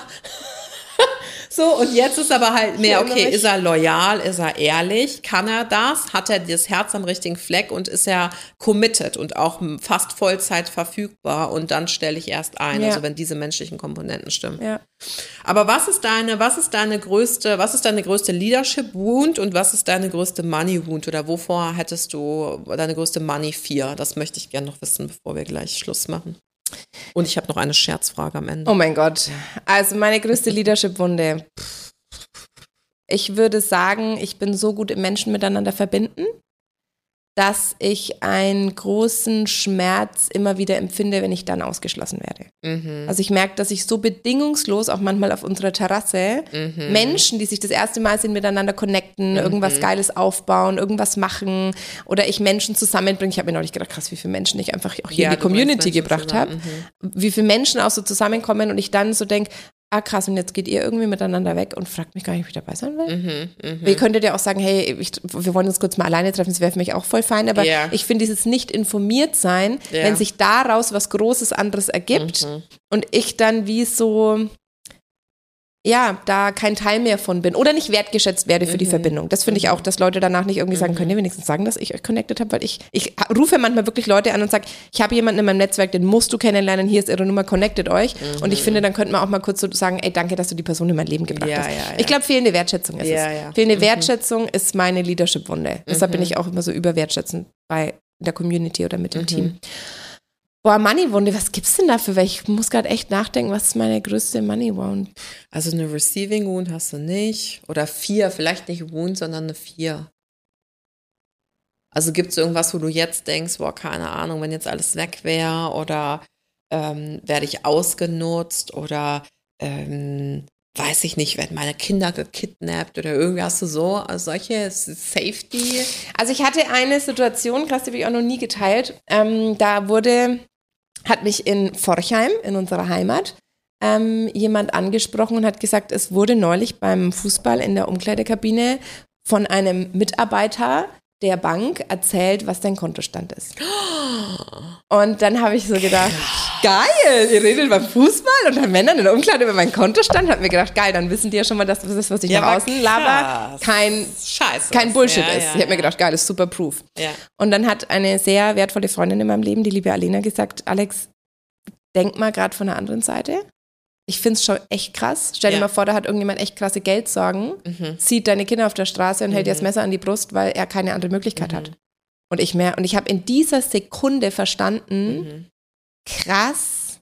So, und jetzt ist aber halt mehr, okay, ist er loyal, ist er ehrlich, kann er das, hat er das Herz am richtigen Fleck und ist er committed und auch fast Vollzeit verfügbar und dann stelle ich erst ein, Ja. also wenn diese menschlichen Komponenten stimmen. Ja. Aber was ist deine, was ist deine größte, was ist deine größte Leadership Wound und was ist deine größte Money Wound oder wovor hättest du deine größte Money Fear? Das möchte ich gerne noch wissen, bevor wir gleich Schluss machen. Und ich habe noch eine Scherzfrage am Ende. Oh mein Gott. Also meine größte Leadership-Wunde. Ich würde sagen, ich bin so gut im Menschen miteinander verbinden, dass ich einen großen Schmerz immer wieder empfinde, wenn ich dann ausgeschlossen werde. Mhm. Also ich merke, dass ich so bedingungslos, auch manchmal auf unserer Terrasse, Mhm. Menschen, die sich das erste Mal sehen, miteinander connecten, irgendwas Geiles aufbauen, irgendwas machen oder ich Menschen zusammenbringe. Ich habe mir neulich gedacht, krass, wie viele Menschen ich einfach auch hier Ja, in die du bringst Community Menschen gebracht habe. zusammen, Wie viele Menschen auch so zusammenkommen und ich dann so denke, ah krass, und jetzt geht ihr irgendwie miteinander weg und fragt mich gar nicht, ob ich dabei sein will. Mhm, Ihr könntet ja auch sagen, hey, ich, wir wollen uns kurz mal alleine treffen, das wäre für mich auch voll fein, aber Ja. ich finde dieses nicht informiert sein, Ja. wenn sich daraus was Großes anderes ergibt Mhm. und ich dann wie so, ja, da kein Teil mehr von bin oder nicht wertgeschätzt werde für die Verbindung. Das finde ich auch, dass Leute danach nicht irgendwie sagen, könnt ihr wenigstens sagen, dass ich euch connected habe, weil ich, ich rufe manchmal wirklich Leute an und sage, ich habe jemanden in meinem Netzwerk, den musst du kennenlernen, hier ist ihre Nummer, connectet euch. Und ich finde, dann könnte man auch mal kurz so sagen, ey, danke, dass du die Person in mein Leben gebracht Ja, hast. ja, ja. Ich glaube, fehlende Wertschätzung ist Ja, es. ja. Fehlende Wertschätzung ist meine Leadership-Wunde. Deshalb bin ich auch immer so überwertschätzend bei der Community oder mit dem Team. Boah, Money-Wunde, was gibt's denn dafür? Weil ich muss gerade echt nachdenken, was ist meine größte Money-Wound? Also eine Receiving Wound hast du nicht. Oder vier, vielleicht nicht Wound, sondern eine vier. Also gibt es irgendwas, wo du jetzt denkst, boah, keine Ahnung, wenn jetzt alles weg wäre oder ähm, werde ich ausgenutzt oder ähm, weiß ich nicht, werden meine Kinder gekidnappt oder irgendwie hast du so also solche Safety. Also ich hatte eine Situation, krass, die habe ich auch noch nie geteilt. Ähm, da wurde, hat mich in Forchheim, in unserer Heimat, ähm, jemand angesprochen und hat gesagt, es wurde neulich beim Fußball in der Umkleidekabine von einem Mitarbeiter der Bank erzählt, was dein Kontostand ist. Und dann habe ich so gedacht, geil, ihr redet beim Fußball und dann Männern in der Umkleide über meinen Kontostand. Hab mir gedacht, geil, dann wissen die ja schon mal, dass das ist, was ich Ja, nach aber außen laber, krass. kein, Scheiße. kein Bullshit Ja, ist. ja, ich habe mir ja. gedacht, geil, ist super Proof. Ja. Und dann hat eine sehr wertvolle Freundin in meinem Leben, die liebe Alena, gesagt, Alex, denk mal gerade von der anderen Seite. Ich finde es schon echt krass. Stell dir Ja. mal vor, da hat irgendjemand echt krasse Geldsorgen, Mhm. sieht deine Kinder auf der Straße und Mhm. hält dir das Messer an die Brust, weil er keine andere Möglichkeit Mhm. hat. Und ich mehr, und ich habe in dieser Sekunde verstanden, Mhm. krass,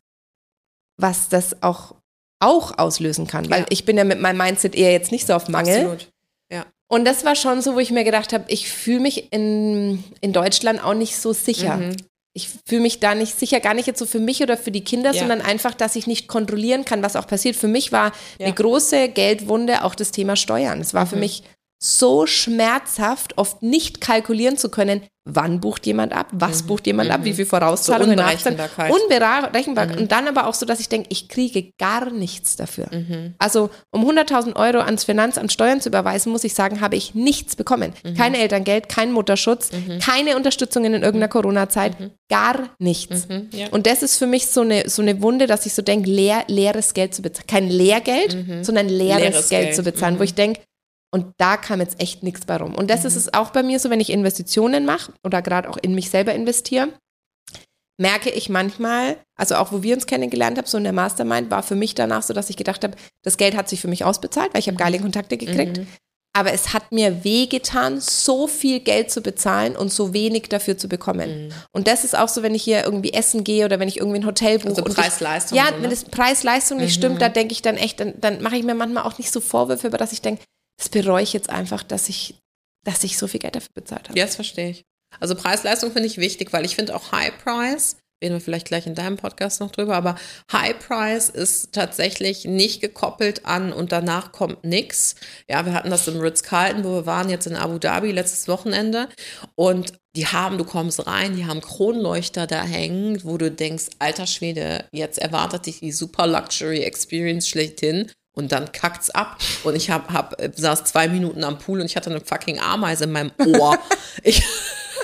was das auch, auch auslösen kann. Weil Ja. ich bin ja mit meinem Mindset eher jetzt nicht so auf Mangel. Absolut. Und das war schon so, wo ich mir gedacht habe, ich fühle mich in, in Deutschland auch nicht so sicher. Mhm. Ich fühle mich da nicht sicher, gar nicht jetzt so für mich oder für die Kinder, Ja. sondern einfach, dass ich nicht kontrollieren kann, was auch passiert. Für mich war Ja. eine große Geldwunde auch das Thema Steuern. Es war für Mhm. mich so schmerzhaft, oft nicht kalkulieren zu können, wann bucht jemand ab, was Mhm. bucht jemand ab, Mhm. wie viel Vorauszahlungen, So Nachzahlungen. Unberechenbarkeit. Unberechenbar. Mhm. Und dann aber auch so, dass ich denke, ich kriege gar nichts dafür. Mhm. Also um hunderttausend Euro ans Finanzamt Steuern zu überweisen, muss ich sagen, habe ich nichts bekommen. Mhm. Kein Elterngeld, kein Mutterschutz, keine Unterstützungen in irgendeiner Corona-Zeit, gar nichts. Mhm. Ja. Und das ist für mich so eine, so eine Wunde, dass ich so denke, leer, leeres Geld zu bezahlen. Kein Lehrgeld, Mhm. sondern leeres, Leeres Geld, Geld. zu bezahlen, Mhm. wo ich denke, und da kam jetzt echt nichts bei rum. Und das ist es auch bei mir so, wenn ich Investitionen mache oder gerade auch in mich selber investiere, merke ich manchmal, also auch wo wir uns kennengelernt haben, so in der Mastermind, war für mich danach so, dass ich gedacht habe, das Geld hat sich für mich ausbezahlt, weil ich habe geile Kontakte gekriegt. Mhm. Aber es hat mir wehgetan, so viel Geld zu bezahlen und so wenig dafür zu bekommen. Mhm. Und das ist auch so, wenn ich hier irgendwie essen gehe oder wenn ich irgendwie ein Hotel buche. Also und Preis-Leistung. Ich, ja, so, ne? wenn das Preis-Leistung nicht Mhm. stimmt, da denke ich dann echt, dann, dann mache ich mir manchmal auch nicht so Vorwürfe, über dass ich denke, das bereue ich jetzt einfach, dass ich, dass ich so viel Geld dafür bezahlt habe. Ja, das verstehe ich. Also Preis-Leistung finde ich wichtig, weil ich finde auch High-Price, reden wir vielleicht gleich in deinem Podcast noch drüber, aber High-Price ist tatsächlich nicht gekoppelt an und danach kommt nix. Ja, wir hatten das im Ritz-Carlton, wo wir waren jetzt in Abu Dhabi letztes Wochenende und die haben, du kommst rein, die haben Kronleuchter da hängen, wo du denkst, alter Schwede, jetzt erwartet dich die super Luxury Experience schlechthin. Und dann kackt's ab. Und ich hab, hab, saß zwei Minuten am Pool und ich hatte eine fucking Ameise in meinem Ohr. ich, ich,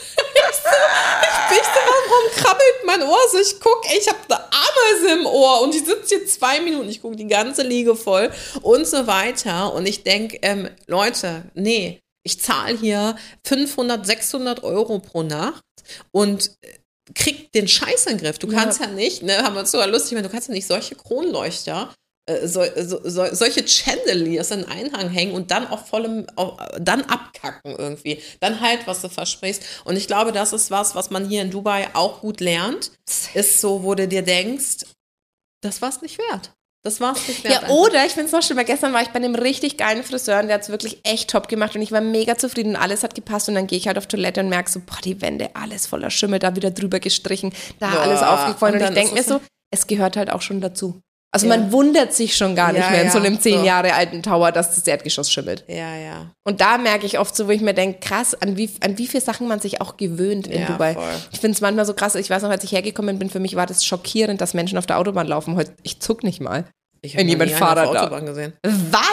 so, ich bin so, warum krabbelt mein Ohr so? Ich guck, ey, ich habe eine Ameise im Ohr und die sitzt hier zwei Minuten. Ich gucke die ganze Liege voll und so weiter. Und ich denke, ähm, Leute, nee, ich zahle hier fünfhundert, sechshundert Euro pro Nacht und krieg den Scheiß in den Griff. Du kannst ja, ja nicht, ne, haben wir uns sogar lustig, du kannst ja nicht solche Kronleuchter So, so, so, solche Chandeliers in Einhang hängen und dann auch vollem, auch, dann abkacken irgendwie. Dann halt, was du versprichst. Und ich glaube, das ist was, was man hier in Dubai auch gut lernt. Ist so, wo du dir denkst, das war's nicht wert. Das war's nicht wert. Ja, einfach. Oder, ich finde es noch schlimmer, gestern war ich bei einem richtig geilen Friseur und der hat es wirklich echt top gemacht und ich war mega zufrieden und alles hat gepasst und dann gehe ich halt auf Toilette und merke so, boah, die Wände, alles voller Schimmel, da wieder drüber gestrichen, da Boah, alles aufgefallen und, und ich denke mir so, so, es gehört halt auch schon dazu. Also ja. man wundert sich schon gar nicht ja, mehr in ja, so einem zehn so. Jahre alten Tower, dass das Erdgeschoss schimmelt. Ja, ja. Und da merke ich oft so, wo ich mir denke, krass, an wie, an wie viele Sachen man sich auch gewöhnt in ja, Dubai. Voll. Ich finde es manchmal so krass, ich weiß noch, als ich hergekommen bin, für mich war das schockierend, dass Menschen auf der Autobahn laufen. Heute, ich zuck nicht mal. Ich wenn jemand Fahrrad auf der Autobahn gesehen. Was?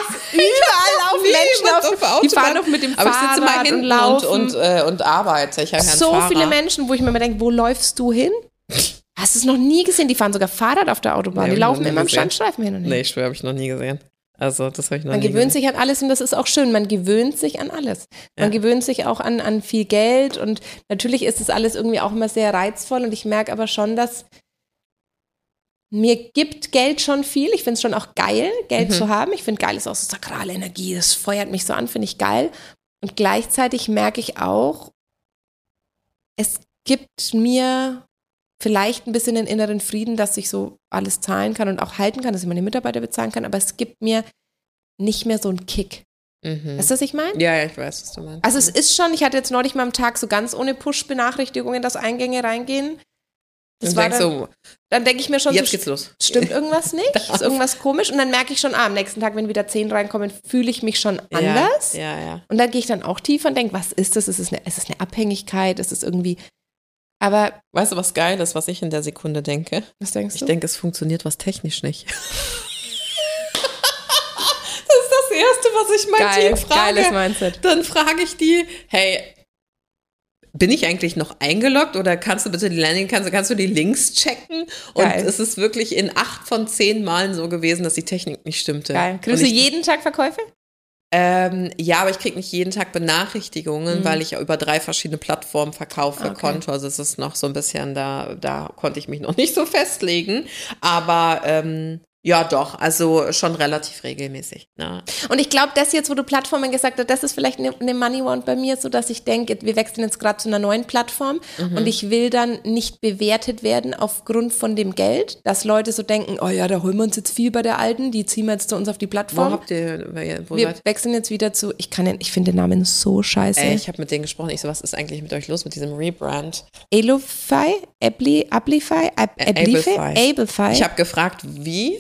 Überall laufen Menschen auf, auf der Autobahn. Die fahren auch mit dem Aber Fahrrad ich sitze mal hinten und laufen. und, und, äh, und arbeite. Ich habe ja so Fahrer. viele Menschen, wo ich mir immer denke, wo läufst du hin? Hast du es noch nie gesehen? Die fahren sogar Fahrrad auf der Autobahn. Nee, die laufen noch nie immer am gesehen. Standstreifen hin und her. Nee, ich schwöre, habe ich noch nie gesehen. Also, das habe ich noch Man nie gewöhnt gesehen. sich an alles und das ist auch schön. Man gewöhnt sich an alles. Man Ja. gewöhnt sich auch an, an viel Geld und natürlich ist das alles irgendwie auch immer sehr reizvoll und ich merke aber schon, dass mir gibt Geld schon viel. Ich finde es schon auch geil, Geld Mhm. zu haben. Ich finde, geil ist auch so sakrale Energie. Das feuert mich so an, finde ich geil. Und gleichzeitig merke ich auch, es gibt mir vielleicht ein bisschen den inneren Frieden, dass ich so alles zahlen kann und auch halten kann, dass ich meine Mitarbeiter bezahlen kann, aber es gibt mir nicht mehr so einen Kick. Mhm. Weißt du, was ich meine? Ja, ja, ich weiß, was du meinst. Also es ist schon, ich hatte jetzt neulich mal am Tag so ganz ohne Push-Benachrichtigungen, dass Eingänge reingehen. Das und war denkst dann, so, dann denke ich mir schon, jetzt so, geht's los. stimmt irgendwas nicht? Ist irgendwas komisch? Und dann merke ich schon, ah, am nächsten Tag, wenn wieder zehn reinkommen, fühle ich mich schon anders. Ja, ja, ja. Und dann gehe ich dann auch tiefer und denke, was ist das? Ist es eine, ist es eine Abhängigkeit? Ist es irgendwie, aber Weißt du, was geil ist, was ich in der Sekunde denke? was denkst Ich du? denke, es funktioniert was technisch nicht. Das ist das Erste, was ich mein Geil, Team frage. geiles Mindset. Dann frage ich die, hey, bin ich eigentlich noch eingeloggt oder kannst du bitte die Landing, kannst, kannst du die Links checken? Und Geil. es ist wirklich in acht von zehn Malen so gewesen, dass die Technik nicht stimmte. Geil. Kriegst du Und ich- jeden Tag Verkäufe? Ähm, ja, aber ich kriege nicht jeden Tag Benachrichtigungen, Mhm. weil ich ja über drei verschiedene Plattformen verkaufe, Okay. Konto. Also es ist noch so ein bisschen, da, da konnte ich mich noch nicht so festlegen. Aber ähm, Ja, doch, also schon relativ regelmäßig. Ne? Und ich glaube, das jetzt, wo du Plattformen gesagt hast, das ist vielleicht eine, eine Money One bei mir, so dass ich denke, wir wechseln jetzt gerade zu einer neuen Plattform mhm. und ich will dann nicht bewertet werden aufgrund von dem Geld, dass Leute so denken, oh ja, da holen wir uns jetzt viel bei der alten, die ziehen wir jetzt zu uns auf die Plattform. Wo habt ihr, wo wir seid? wechseln jetzt wieder zu, ich kann den, ich finde den Namen so scheiße. Ey, ich habe mit denen gesprochen, ich so, was ist eigentlich mit euch los mit diesem Rebrand? Elofy? Abli, Ablify? Ab, Ablify. Ablify? Ich habe gefragt, wie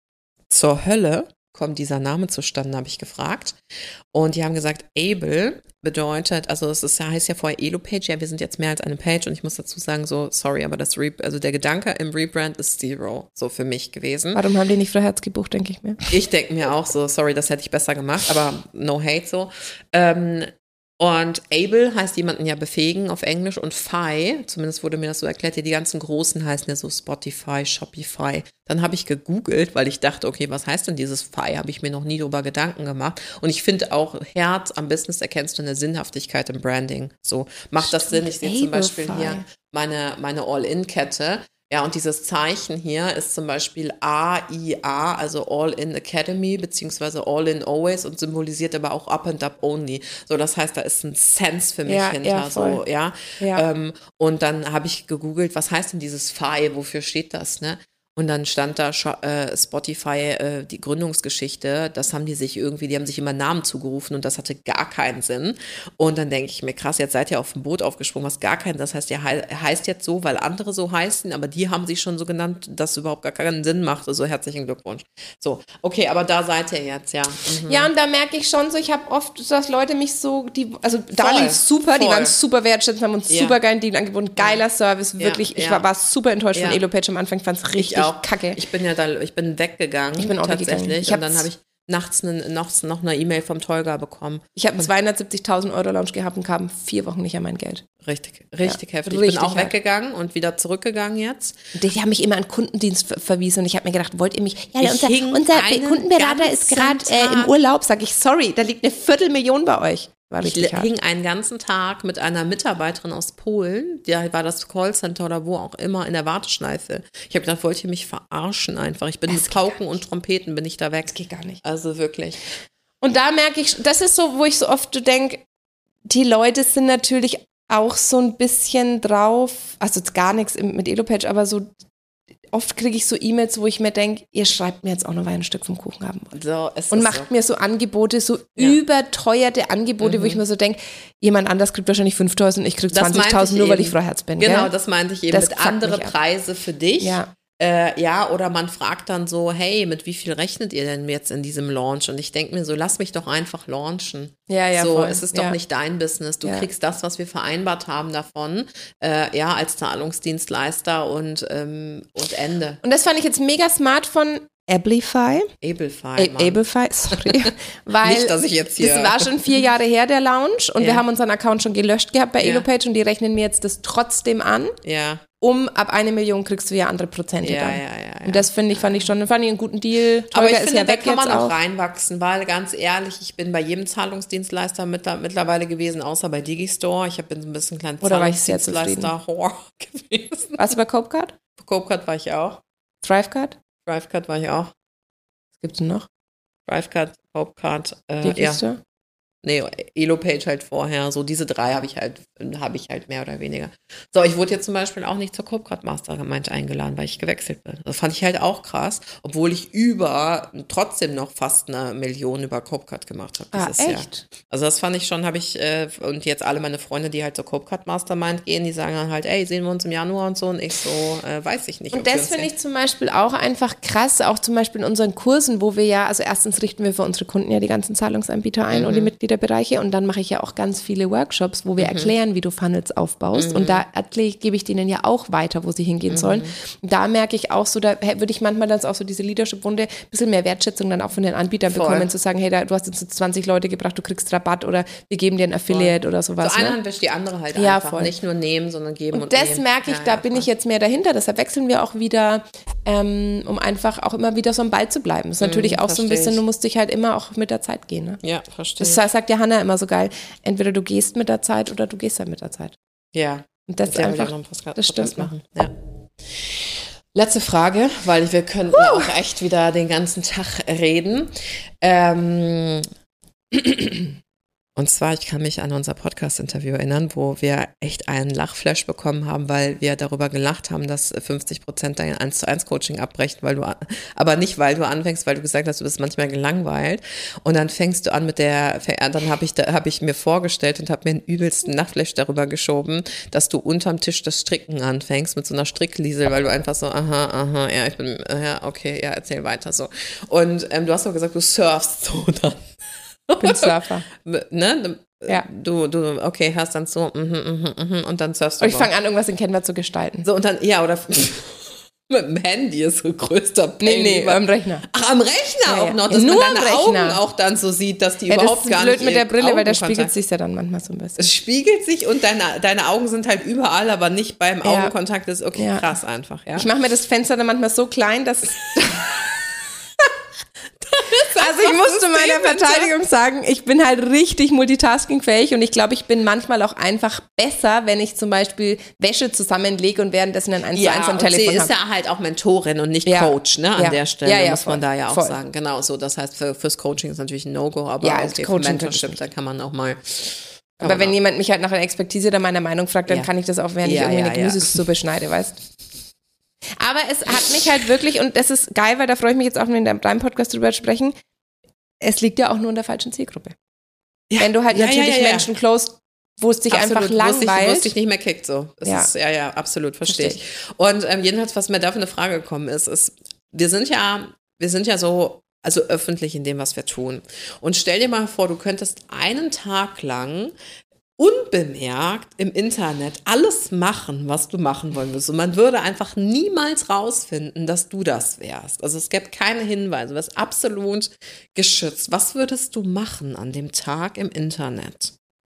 zur Hölle kommt dieser Name zustande, habe ich gefragt. Und die haben gesagt, Able bedeutet, also es ist, heißt ja vorher Elo-Page, ja, wir sind jetzt mehr als eine Page und ich muss dazu sagen, so, sorry, aber das Re- also der Gedanke im Rebrand ist Zero, so für mich gewesen. Warum haben die nicht Frau Herz gebucht, denke ich mir. Ich denke mir auch so, sorry, das hätte ich besser gemacht, aber no hate so. Ähm, Und able heißt jemanden ja befähigen auf Englisch und Fi, zumindest wurde mir das so erklärt, ja, die ganzen Großen heißen ja so Spotify, Shopify. Dann habe ich gegoogelt, weil ich dachte, okay, was heißt denn dieses Fi? Habe ich mir noch nie drüber Gedanken gemacht. Und ich finde auch, Herz am Business erkennst du eine Sinnhaftigkeit im Branding. So, macht das Sinn? Ich sehe zum Beispiel hier meine, meine All-In-Kette. Ja, und dieses Zeichen hier ist zum Beispiel A I A, also All-In Academy, beziehungsweise All-In Always und symbolisiert aber auch Up and Up Only. So, das heißt, da ist ein Sense für mich ja, hinter, ja, so, ja. ja. Ähm, und dann habe ich gegoogelt, was heißt denn dieses F I, wofür steht das, ne? Und dann stand da äh, Spotify, äh, die Gründungsgeschichte, das haben die sich irgendwie, die haben sich immer Namen zugerufen und das hatte gar keinen Sinn. Und dann denke ich mir, krass, jetzt seid ihr auf dem Boot aufgesprungen, was gar keinen, das heißt, ihr he- heißt jetzt so, weil andere so heißen, aber die haben sich schon so genannt, dass es überhaupt gar keinen Sinn macht. Also herzlichen Glückwunsch. So, okay, aber da seid ihr jetzt, ja. Mhm. Ja, und da merke ich schon so, ich habe oft, dass Leute mich so, die, also da lief super, voll. Die waren super wertschätzend, haben uns Ja. super geilen Deal angeboten, geiler Service, wirklich, Ja, ich ja. war, war super enttäuscht Ja. von Elopage am Anfang, fand es richtig Ich auch. kacke. Ich bin ja da, ich bin weggegangen. Ich bin auch tatsächlich. weggegangen. Ich und dann habe ich nachts, ne, nachts noch eine E-Mail vom Tolga bekommen. Ich habe einen zweihundertsiebzigtausend Euro Lounge gehabt und kam vier Wochen nicht an mein Geld. Richtig, richtig Ja, heftig. Ich richtig bin auch hart. weggegangen und wieder zurückgegangen jetzt. Die, die haben mich immer an Kundendienst ver- verwiesen und ich habe mir gedacht, wollt ihr mich, ja, Ich unser, hing unser einen Kundenberater ist gerade ganzen äh, im Tag- Urlaub, sage ich, sorry, da liegt eine Viertelmillion bei euch. War Ich richtig hart. hing einen ganzen Tag mit einer Mitarbeiterin aus Polen, der war das Callcenter oder wo auch immer in der Warteschleife. Ich habe gedacht, wollt ihr mich verarschen einfach? Ich bin Das mit geht Pauken und Trompeten bin ich da weg. Das geht gar nicht. Also wirklich. Und da merke ich, das ist so, wo ich so oft denke, die Leute sind natürlich auch so ein bisschen drauf, also jetzt gar nichts im- mit Elopage, aber so oft kriege ich so E-Mails, wo ich mir denke, ihr schreibt mir jetzt auch noch, weil ihr ein Stück vom Kuchen haben wollt. So, es Und ist macht so. mir so Angebote, so Ja. überteuerte Angebote, Mhm. wo ich mir so denke, jemand anders kriegt wahrscheinlich fünftausend und ich krieg Das meinte zwanzigtausend ich nur, weil eben. ich Frau Herz bin. Genau, gell? das meinte ich eben Das mit fuckt andere mich ab. Preise für dich. Ja. Äh, ja, oder man fragt dann so, hey, mit wie viel rechnet ihr denn jetzt in diesem Launch? Und ich denke mir so, lass mich doch einfach launchen. Ja, ja, so, voll. es ist doch Ja. nicht dein Business. Du Ja. kriegst das, was wir vereinbart haben davon, äh, ja, als Zahlungsdienstleister und, ähm, und Ende. Und das fand ich jetzt mega smart von Ablify. Ablefy, A- Mann. Ablify, sorry. Weil Nicht, dass ich jetzt hier- Das war schon vier Jahre her, der Launch. Und Ja. wir haben unseren Account schon gelöscht gehabt bei Ja. Elopage und die rechnen mir jetzt das trotzdem an. Ja, Um ab eine Million kriegst du ja andere Prozente ja, dann. ja, ja. ja. Und das finde ich, fand ich schon, fand ich einen guten Deal. Aber ich Tolga ist finde, ja da weg kann man jetzt noch auch. reinwachsen, weil ganz ehrlich, ich bin bei jedem Zahlungsdienstleister mit, mittlerweile gewesen, außer bei Digistore. Ich bin so ein bisschen klein Oder war ich sehr Zahlungsdienstleister-Whore gewesen. Warst du bei Copecard? Copecard war ich auch. Thrivecard? Thrivecard war ich auch. Was gibt's denn noch? Thrivecard, Copecard, äh, ja. Digistore? Nee, Elopage halt vorher. So diese drei habe ich halt, habe ich halt mehr oder weniger. So, ich wurde jetzt zum Beispiel auch nicht zur Copecard Mastergemeinde eingeladen, weil ich gewechselt bin. Das fand ich halt auch krass, obwohl ich über, trotzdem noch fast eine Million über Copecard gemacht habe Ah, dieses Jahr. echt? Also das fand ich schon, habe ich, äh, und jetzt alle meine Freunde, die halt zur Copecard Mastermind gehen, die sagen dann halt, ey, sehen wir uns im Januar und so. Und ich so, äh, weiß ich nicht. Und ob wir das uns finde sehen. ich zum Beispiel auch einfach krass, auch zum Beispiel in unseren Kursen, wo wir ja, also erstens richten wir für unsere Kunden ja die ganzen Zahlungsanbieter ein Mhm. und die Mitgliederbereiche und dann mache ich ja auch ganz viele Workshops, wo wir Mhm. erklären, wie du Funnels aufbaust und da erkläre ich, gebe ich denen ja auch weiter, wo sie hingehen Mhm. sollen. Und da merke ich auch so, da hä- würde ich manchmal dann auch so diese Leadership-Runde ein bisschen mehr Wertschätzung dann auch von den Anbietern Voll. bekommen, zu sagen, hey, da, du hast jetzt so zwanzig Leute gebracht, du kriegst Rabatt oder wir geben dir ein Affiliate oder sowas. So eine ne? Hand wäscht die andere halt Ja, einfach. voll. Nicht nur nehmen, sondern geben und, Und das nehmen. merke ich, Ja, da ja, bin voll. ich jetzt mehr dahinter. Deshalb wechseln wir auch wieder, ähm, um einfach auch immer wieder so am Ball zu bleiben. Das ist natürlich auch so ein versteh bisschen, ich. du musst dich halt immer auch mit der Zeit gehen. Ne? Ja, verstehe. Das sagt ja Hannah immer so geil. Entweder du gehst mit der Zeit oder du gehst halt mit der Zeit. Ja. Und das ist Der will einfach, ja noch einen Podcast- das Podcast stimmt. machen. Ja. Letzte Frage, weil wir könnten uh. auch echt wieder den ganzen Tag reden. Ähm, und zwar, ich kann mich an unser Podcast-Interview erinnern, wo wir echt einen Lachflash bekommen haben, weil wir darüber gelacht haben, dass fünfzig Prozent dein eins zu eins Coaching abbrechen, weil du, aber nicht, weil du anfängst, weil du gesagt hast, du bist manchmal gelangweilt. Und dann fängst du an mit der, dann habe ich, da habe ich mir vorgestellt und habe mir einen übelsten Lachflash darüber geschoben, dass du unterm Tisch das Stricken anfängst mit so einer Strickliesel, weil du einfach so, aha, aha, ja, ich bin, ja, okay, ja, erzähl weiter so. Und ähm, du hast auch gesagt, du surfst so dann. Ich bin Surfer. Ne? Ja. Du, du, okay, hörst dann so, mhm, mhm, mhm, und dann surfst du. Und ich fange an, irgendwas in Canva zu gestalten. So, und dann, ja, oder mit dem Handy ist so größter Pain. Nee, nee, am Rechner. Ach, am Rechner ja, auch ja. noch, dass Nur man deine Augen auch dann so sieht, dass die ja, überhaupt gar nicht. Das ist blöd mit der Brille, weil da spiegelt es sich ja dann manchmal so ein bisschen. Es spiegelt sich und deine, deine Augen sind halt überall, aber nicht beim ja. Augenkontakt. Das ist okay, ja. krass einfach, ja. Ich mache mir das Fenster dann manchmal so klein, dass... Also ich muss zu meiner Verteidigung sagen, ich bin halt richtig multitaskingfähig und ich glaube, ich bin manchmal auch einfach besser, wenn ich zum Beispiel Wäsche zusammenlege und währenddessen ein eins zu eins am Telefon habe. Sie ist ja halt auch Mentorin und nicht ja. Coach, ne, an ja. der Stelle, ja, ja, muss voll. man da ja auch voll. sagen. Genau so, das heißt, für, fürs Coaching ist natürlich ein No-Go, aber ja, auch für Mentorship, da kann man auch mal... Aber wenn jemand mich halt nach einer Expertise oder meiner Meinung fragt, dann ja. kann ich das auch, während ja, ich irgendwie ja, eine Gemüsesuppe ja. schneide, weißt du? Aber es hat mich halt wirklich, und das ist geil, weil da freue ich mich jetzt auch, wenn wir in deinem Podcast drüber sprechen, es liegt ja auch nur in der falschen Zielgruppe. Ja. Wenn du halt ja, natürlich ja, ja, ja. Menschen closed, wo es dich absolut, einfach langweilt. Wo es dich nicht mehr kickt, so. Das ja. ist, ja, ja, absolut, verstehe ich. Und ähm, jedenfalls, was mir da für eine Frage gekommen ist, ist, wir sind ja, wir sind ja so, also öffentlich in dem, was wir tun. Und stell dir mal vor, du könntest einen Tag lang unbemerkt im Internet alles machen, was du machen wollen würdest. Und man würde einfach niemals rausfinden, dass du das wärst. Also es gäbe keine Hinweise, du wärst absolut geschützt. Was würdest du machen an dem Tag im Internet?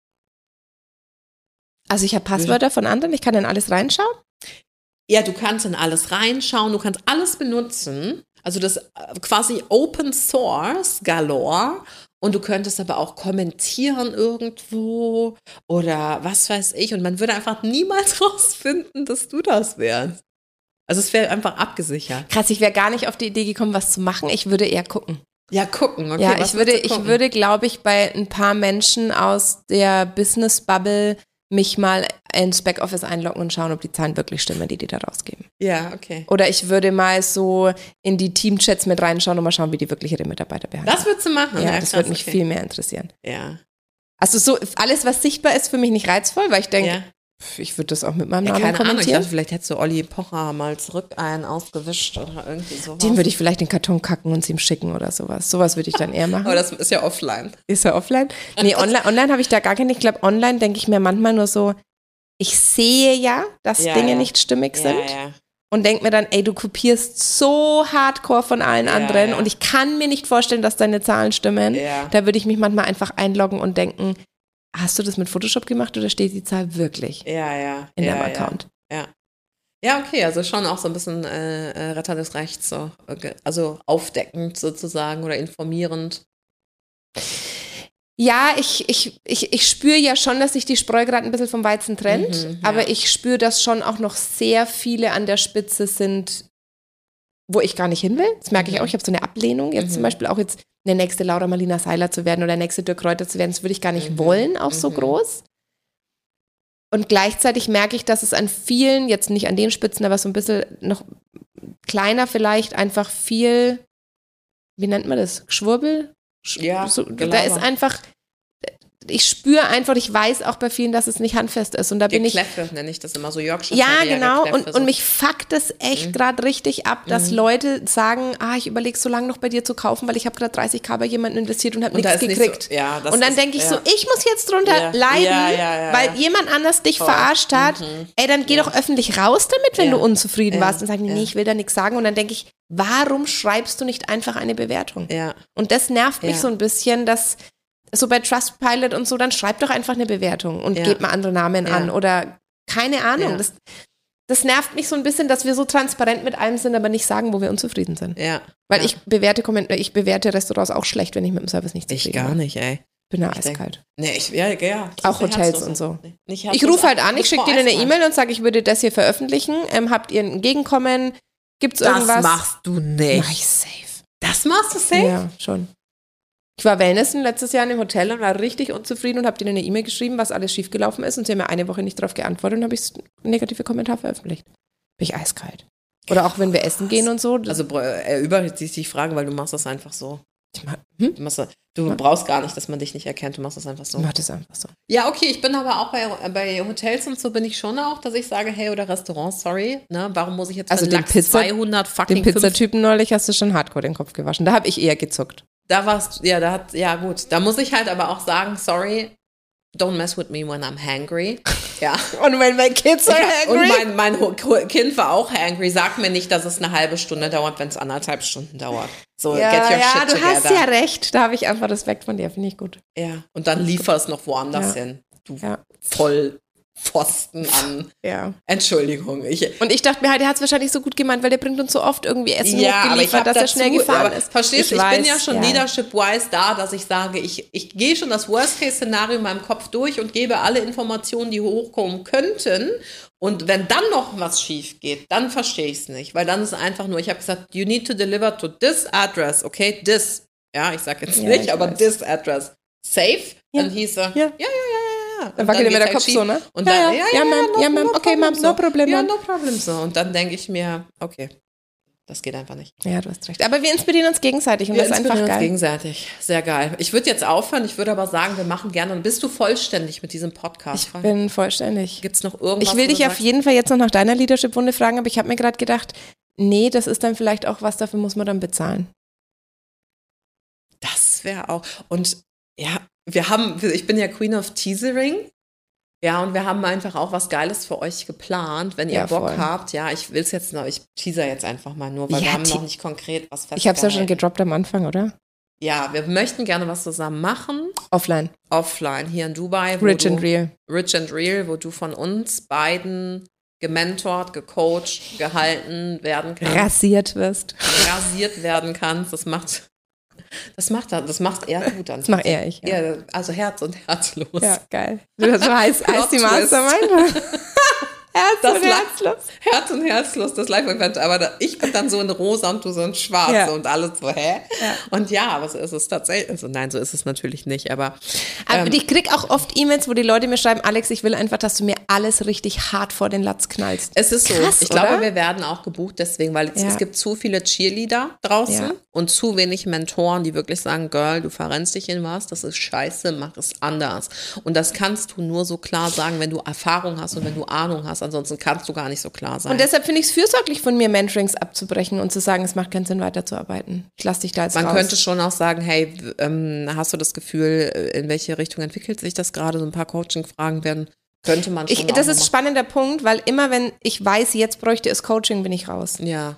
Also ich habe Passwörter von anderen, ich kann in alles reinschauen? Ja, du kannst in alles reinschauen, du kannst alles benutzen. Also das quasi Open Source galore. Und du könntest aber auch kommentieren irgendwo oder was weiß ich. Und man würde einfach niemals rausfinden, dass du das wärst. Also es wäre einfach abgesichert. Krass, ich wäre gar nicht auf die Idee gekommen, was zu machen. Ich würde eher gucken. Ja, gucken. Okay, ja, was ich würde, ich würde, glaube ich, bei ein paar Menschen aus der Business-Bubble mich mal ins Backoffice einloggen und schauen, ob die Zahlen wirklich stimmen, die die da rausgeben. Ja, okay. Oder ich würde mal so in die Teamchats mit reinschauen und mal schauen, wie die wirklich ihre Mitarbeiter behandeln. Das würdest du machen? Ja, ja das krass, würde mich okay. viel mehr interessieren. Ja. Also so alles, was sichtbar ist, für mich nicht reizvoll, weil ich denke, ja. ich würde das auch mit meinem ja, Namen keine kommentieren. Ahnung, ich dachte, vielleicht hättest du Olli Pocher mal zurück einen ausgewischt oder irgendwie sowas. Dem würde ich vielleicht den Karton kacken und es ihm schicken oder sowas. Sowas würde ich dann eher machen. Aber das ist ja offline. Ist ja offline? Nee, online, online habe ich da gar keine. Ich glaube, online denke ich mir manchmal nur so, ich sehe ja, dass ja, Dinge ja. nicht stimmig ja, sind ja. und denke mir dann, ey, du kopierst so hardcore von allen ja, anderen ja. und ich kann mir nicht vorstellen, dass deine Zahlen stimmen. Ja. Da würde ich mich manchmal einfach einloggen und denken, hast du das mit Photoshop gemacht oder steht die Zahl wirklich ja, ja. in ja, deinem ja. Account? Ja. Ja, okay, also schon auch so ein bisschen äh, Retter des Rechts, so. Okay. Also aufdeckend sozusagen oder informierend. Ja, ich, ich, ich, ich spüre ja schon, dass sich die Spreu gerade ein bisschen vom Weizen trennt, Mhm, ja. aber ich spüre, dass schon auch noch sehr viele an der Spitze sind, wo ich gar nicht hin will. Das merke ich auch. Ich habe so eine Ablehnung. Jetzt Mhm. zum Beispiel auch jetzt eine nächste Laura Marlina Seiler zu werden oder nächste Dirk Reuter zu werden, das würde ich gar nicht Mhm. wollen, auch so Mhm. groß. Und gleichzeitig merke ich, dass es an vielen, jetzt nicht an den Spitzen, aber so ein bisschen noch kleiner vielleicht, einfach viel, wie nennt man das? Geschwurbel? Sch- Ja, so, genau. da ist einfach, ich spüre einfach, ich weiß auch bei vielen, dass es nicht handfest ist. Und da bin ich. Kläffe nenne ich das immer so, Yorkshire Ja, Terrier genau. Gekläffe, Und, so. und mich fuckt es echt Mhm. gerade richtig ab, dass Mhm. Leute sagen, ah, ich überlege so lange noch bei dir zu kaufen, weil ich habe gerade dreißigtausend bei jemandem investiert und habe Und da nichts ist nicht gekriegt. so- ja, das und dann ist- denke ich ja. so, ich muss jetzt drunter Ja. leiden, Ja, ja, ja, weil ja. jemand anders dich Voll. verarscht hat. Mhm. Ey, dann geh Ja. doch öffentlich raus damit, wenn Ja. du unzufrieden Ja. warst und sag, nee, Ja. ich will da nichts sagen. Und dann denke ich, warum schreibst du nicht einfach eine Bewertung? Ja. Und das nervt mich Ja. so ein bisschen, dass so bei Trustpilot und so, dann schreib doch einfach eine Bewertung und Ja. gebt mal andere Namen Ja. an oder keine Ahnung. Ja. Das, das nervt mich so ein bisschen, dass wir so transparent mit allem sind, aber nicht sagen, wo wir unzufrieden sind. Ja. Weil ja. ich bewerte Komment- ich bewerte Restaurants auch schlecht, wenn ich mit dem Service nicht Ich zufrieden gar bin. nicht, ey. Ich bin da Ich denk- eiskalt. Nee, ich, ja, ja. Auch Nicht Hotels herzlos. und so. Nee, nicht Ich herzlos. rufe halt an, ich schicke Frau dir eine Eismann. E-Mail und sage, ich würde das hier veröffentlichen. Ähm, habt ihr ein Entgegenkommen? Gibt's irgendwas? Das machst du nicht. Mach ich safe. Das machst du safe? Ja, schon. Ich war Wellnessen letztes Jahr in dem Hotel und war richtig unzufrieden und habe denen eine E-Mail geschrieben, was alles schiefgelaufen ist und sie haben mir eine Woche nicht darauf geantwortet und habe ich einen negativen Kommentar veröffentlicht. Bin ich eiskalt. Oder auch wenn wir essen gehen und so. Also erübrigt sich die Frage, weil du machst das einfach so. Ich mach, hm? Du, machst das, du brauchst gar nicht, dass man dich nicht erkennt, du machst das einfach so. Ich mach das einfach so. Ja, okay, ich bin aber auch bei, bei Hotels und so bin ich schon auch, dass ich sage, hey, oder Restaurants, sorry, ne, warum muss ich jetzt also für den Lachs Pizza, zweihundert fucking den Pizzatypen neulich hast du schon hardcore den Kopf gewaschen. Da habe ich eher gezuckt. Da warst, ja, da hat, ja gut, da muss ich halt aber auch sagen, sorry, don't mess with me when I'm hangry. Ja. Und wenn mein Kind so hangry. hangry. Und mein, mein Kind war auch hangry. Sag mir nicht, dass es eine halbe Stunde dauert, wenn es anderthalb Stunden dauert. So, ja, get your ja, shit du together. hast ja recht. Da habe ich einfach Respekt von dir, finde ich gut. Ja, und dann liefer es noch woanders ja. hin. Du ja. voll Pfosten an. Ja. Entschuldigung. Ich, und ich dachte mir halt, der hat es wahrscheinlich so gut gemeint, weil der bringt uns so oft irgendwie Essen ja, hochgeliefert, dass dazu, er schnell gefahren aber, ist. Verstehst du, ich, ich weiß, bin ja schon ja. leadership-wise da, dass ich sage, ich, ich gehe schon das Worst-Case-Szenario in meinem Kopf durch und gebe alle Informationen, die hochkommen könnten. Und wenn dann noch was schief geht, dann verstehe ich es nicht. Weil dann ist einfach nur, ich habe gesagt, you need to deliver to this address, okay, this. Ja, ich sage jetzt ja, nicht, aber weiß. this address. Safe? Ja. Und hieß er, ja, ja, ja, ja, ja. Dann wackelt mir der Kopf so, ne? Und dann, ja, ja, ja, Ma'am, ja, Ma'am, okay, Ma'am, no problem, Ja, Ma'am. no problem so. Und dann denke ich mir, okay, das geht einfach nicht. Ja, du hast recht. Aber wir inspirieren uns gegenseitig und wir das ist einfach geil. Uns gegenseitig. Sehr geil. Ich würde jetzt aufhören, ich würde aber sagen, wir machen gerne. Und bist du vollständig mit diesem Podcast? Ich bin vollständig. Gibt es noch irgendwas? Ich will dich auf jeden Fall jetzt noch nach deiner Leadership-Runde fragen, aber ich habe mir gerade gedacht, nee, das ist dann vielleicht auch was, dafür muss man dann bezahlen. Das wäre auch. Und ja, wir haben, ich bin ja Queen of Teasering. Ja, und wir haben einfach auch was Geiles für euch geplant, wenn ihr ja, Bock voll. habt. Ja, ich will es jetzt noch, ich teaser jetzt einfach mal nur, weil ja, wir haben die, noch nicht konkret was festgehalten. Ich habe es ja schon gedroppt am Anfang, oder? Ja, wir möchten gerne was zusammen machen. Offline. Offline, hier in Dubai. Rich du, and Real. Rich and Real, wo du von uns beiden gementort, gecoacht, gehalten werden kannst. Rasiert wirst. Rasiert werden kannst. Das macht... Das macht er, das macht er gut dann. Das macht er ich. Ja. ja, also Herz und herzlos. Ja, geil. So heißt, heißt die Mastermind. Herz das und herzlos. Herz und herzlos, das Live-Event. Aber da, ich bin dann so in rosa und du so in schwarz ja. und alles so, hä? Ja. Und ja, aber so ist es tatsächlich. Also nein, so ist es natürlich nicht, aber. Aber ähm, ich krieg auch oft E-Mails, wo die Leute mir schreiben, Alex, ich will einfach, dass du mir alles richtig hart vor den Latz knallst. Es ist Krass, so. Ich oder? glaube, wir werden auch gebucht deswegen, weil es, ja. es gibt zu viele Cheerleader draußen ja. und zu wenig Mentoren, die wirklich sagen, Girl, du verrennst dich in was, das ist scheiße, mach es anders. Und das kannst du nur so klar sagen, wenn du Erfahrung hast und wenn du Ahnung hast. Ansonsten kannst du gar nicht so klar sein. Und deshalb finde ich es fürsorglich von mir, Mentorings abzubrechen und zu sagen, es macht keinen Sinn, weiterzuarbeiten. Ich lasse dich da jetzt Man raus. könnte schon auch sagen, hey, ähm, hast du das Gefühl, in welche Richtung entwickelt sich das gerade? So ein paar Coaching-Fragen werden, könnte man schon ich, Das ist ein spannender Punkt, weil immer wenn ich weiß, jetzt bräuchte es Coaching, bin ich raus. Ja.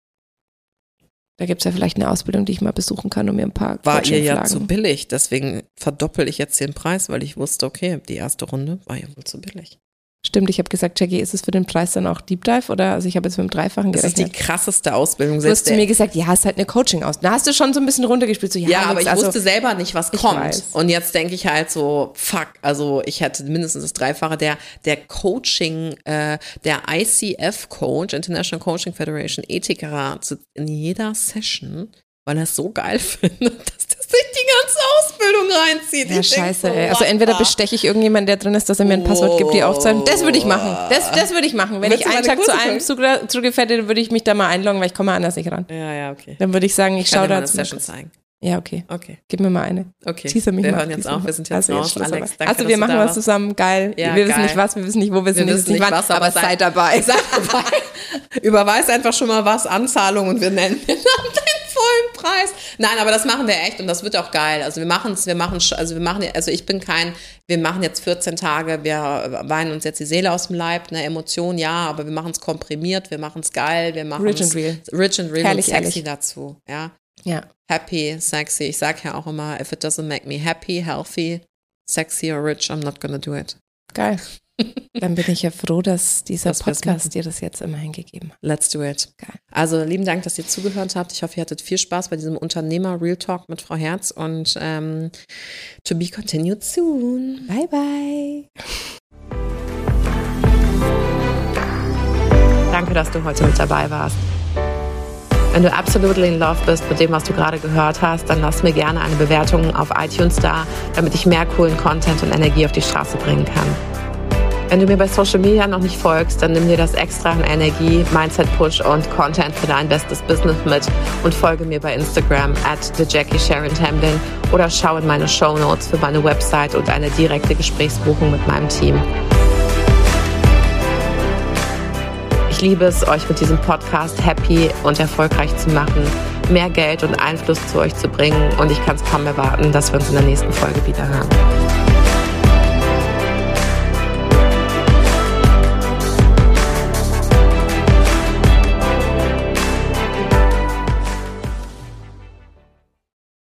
Da gibt es ja vielleicht eine Ausbildung, die ich mal besuchen kann, um mir ein paar War ihr ja Coaching-Fragen. zu billig, deswegen verdoppel ich jetzt den Preis, weil ich wusste, okay, die erste Runde war ja wohl zu billig. Stimmt, ich habe gesagt, Jackie, ist es für den Preis dann auch Deep Dive oder? Also ich habe jetzt mit dem Dreifachen gerechnet. Das ist die krasseste Ausbildung. Du hast zu mir gesagt, ja, es ist halt eine Coaching aus. Da hast du schon so ein bisschen runtergespielt. So, ja, ja, aber ich also, wusste selber nicht, was kommt. Und jetzt denke ich halt so, fuck, also ich hätte mindestens das Dreifache. Der, der Coaching, äh, der I C F-Coach, International Coaching Federation, Ethikrat, sitzt in jeder Session, weil er es so geil findet, dass das sich die ganze Ausbildung reinzieht. Ja, ich scheiße, so, ey. Also entweder besteche ich irgendjemanden, der drin ist, dass er mir ein Passwort gibt, die aufzeigen. Das würde ich machen. Das, das würde ich machen. Wenn Willst ich einen Tag zu einem Zugriff hätte, würde ich mich da mal einloggen, weil ich komme anders nicht ran. Ja, ja, okay. Dann würde ich sagen, ich, ich schaue da eine Session zeigen. Ja, okay. Okay. Gib mir mal eine. Okay. Teaser mich wir mal. hören jetzt auf, wir sind jetzt also raus. Jetzt Alex, danke, also wir machen was zusammen, geil. Ja, wir geil. wissen nicht was, wir wissen nicht wo, wir, wir wissen nicht, was, aber, aber seid, seid dabei. Seid dabei. Überweis einfach schon mal was, Anzahlung und wir nennen den vollen Preis. Nein, aber das machen wir echt und das wird auch geil. Also wir machen es, wir machen, also wir machen, also ich bin kein, wir machen jetzt vierzehn Tage, wir weinen uns jetzt die Seele aus dem Leib, eine Emotion, ja, aber wir machen es komprimiert, wir machen es geil, wir machen Rich and real. Rich and real Herrlich, und sexy ehrlich. dazu, ja. Ja. Happy, sexy. Ich sage ja auch immer, if it doesn't make me happy, healthy, sexy or rich, I'm not gonna do it. Geil. Dann bin ich ja froh, dass dieser Das Podcast dir das jetzt immerhin gegeben hat. Let's do it. Geil. Also lieben Dank, dass ihr zugehört habt. Ich hoffe, ihr hattet viel Spaß bei diesem Unternehmer Real Talk mit Frau Herz und ähm, to be continued soon. Bye, bye. Danke, dass du heute mit dabei warst. Wenn du absolutely in love bist mit dem, was du gerade gehört hast, dann lass mir gerne eine Bewertung auf iTunes da, damit ich mehr coolen Content und Energie auf die Straße bringen kann. Wenn du mir bei Social Media noch nicht folgst, dann nimm dir das extra an Energie, Mindset Push und Content für dein bestes Business mit und folge mir bei Instagram at the Jackie Sharon Tamblyn oder schau in meine Shownotes für meine Website und eine direkte Gesprächsbuchung mit meinem Team. Ich liebe es, euch mit diesem Podcast happy und erfolgreich zu machen, mehr Geld und Einfluss zu euch zu bringen und ich kann es kaum erwarten, dass wir uns in der nächsten Folge wieder hören.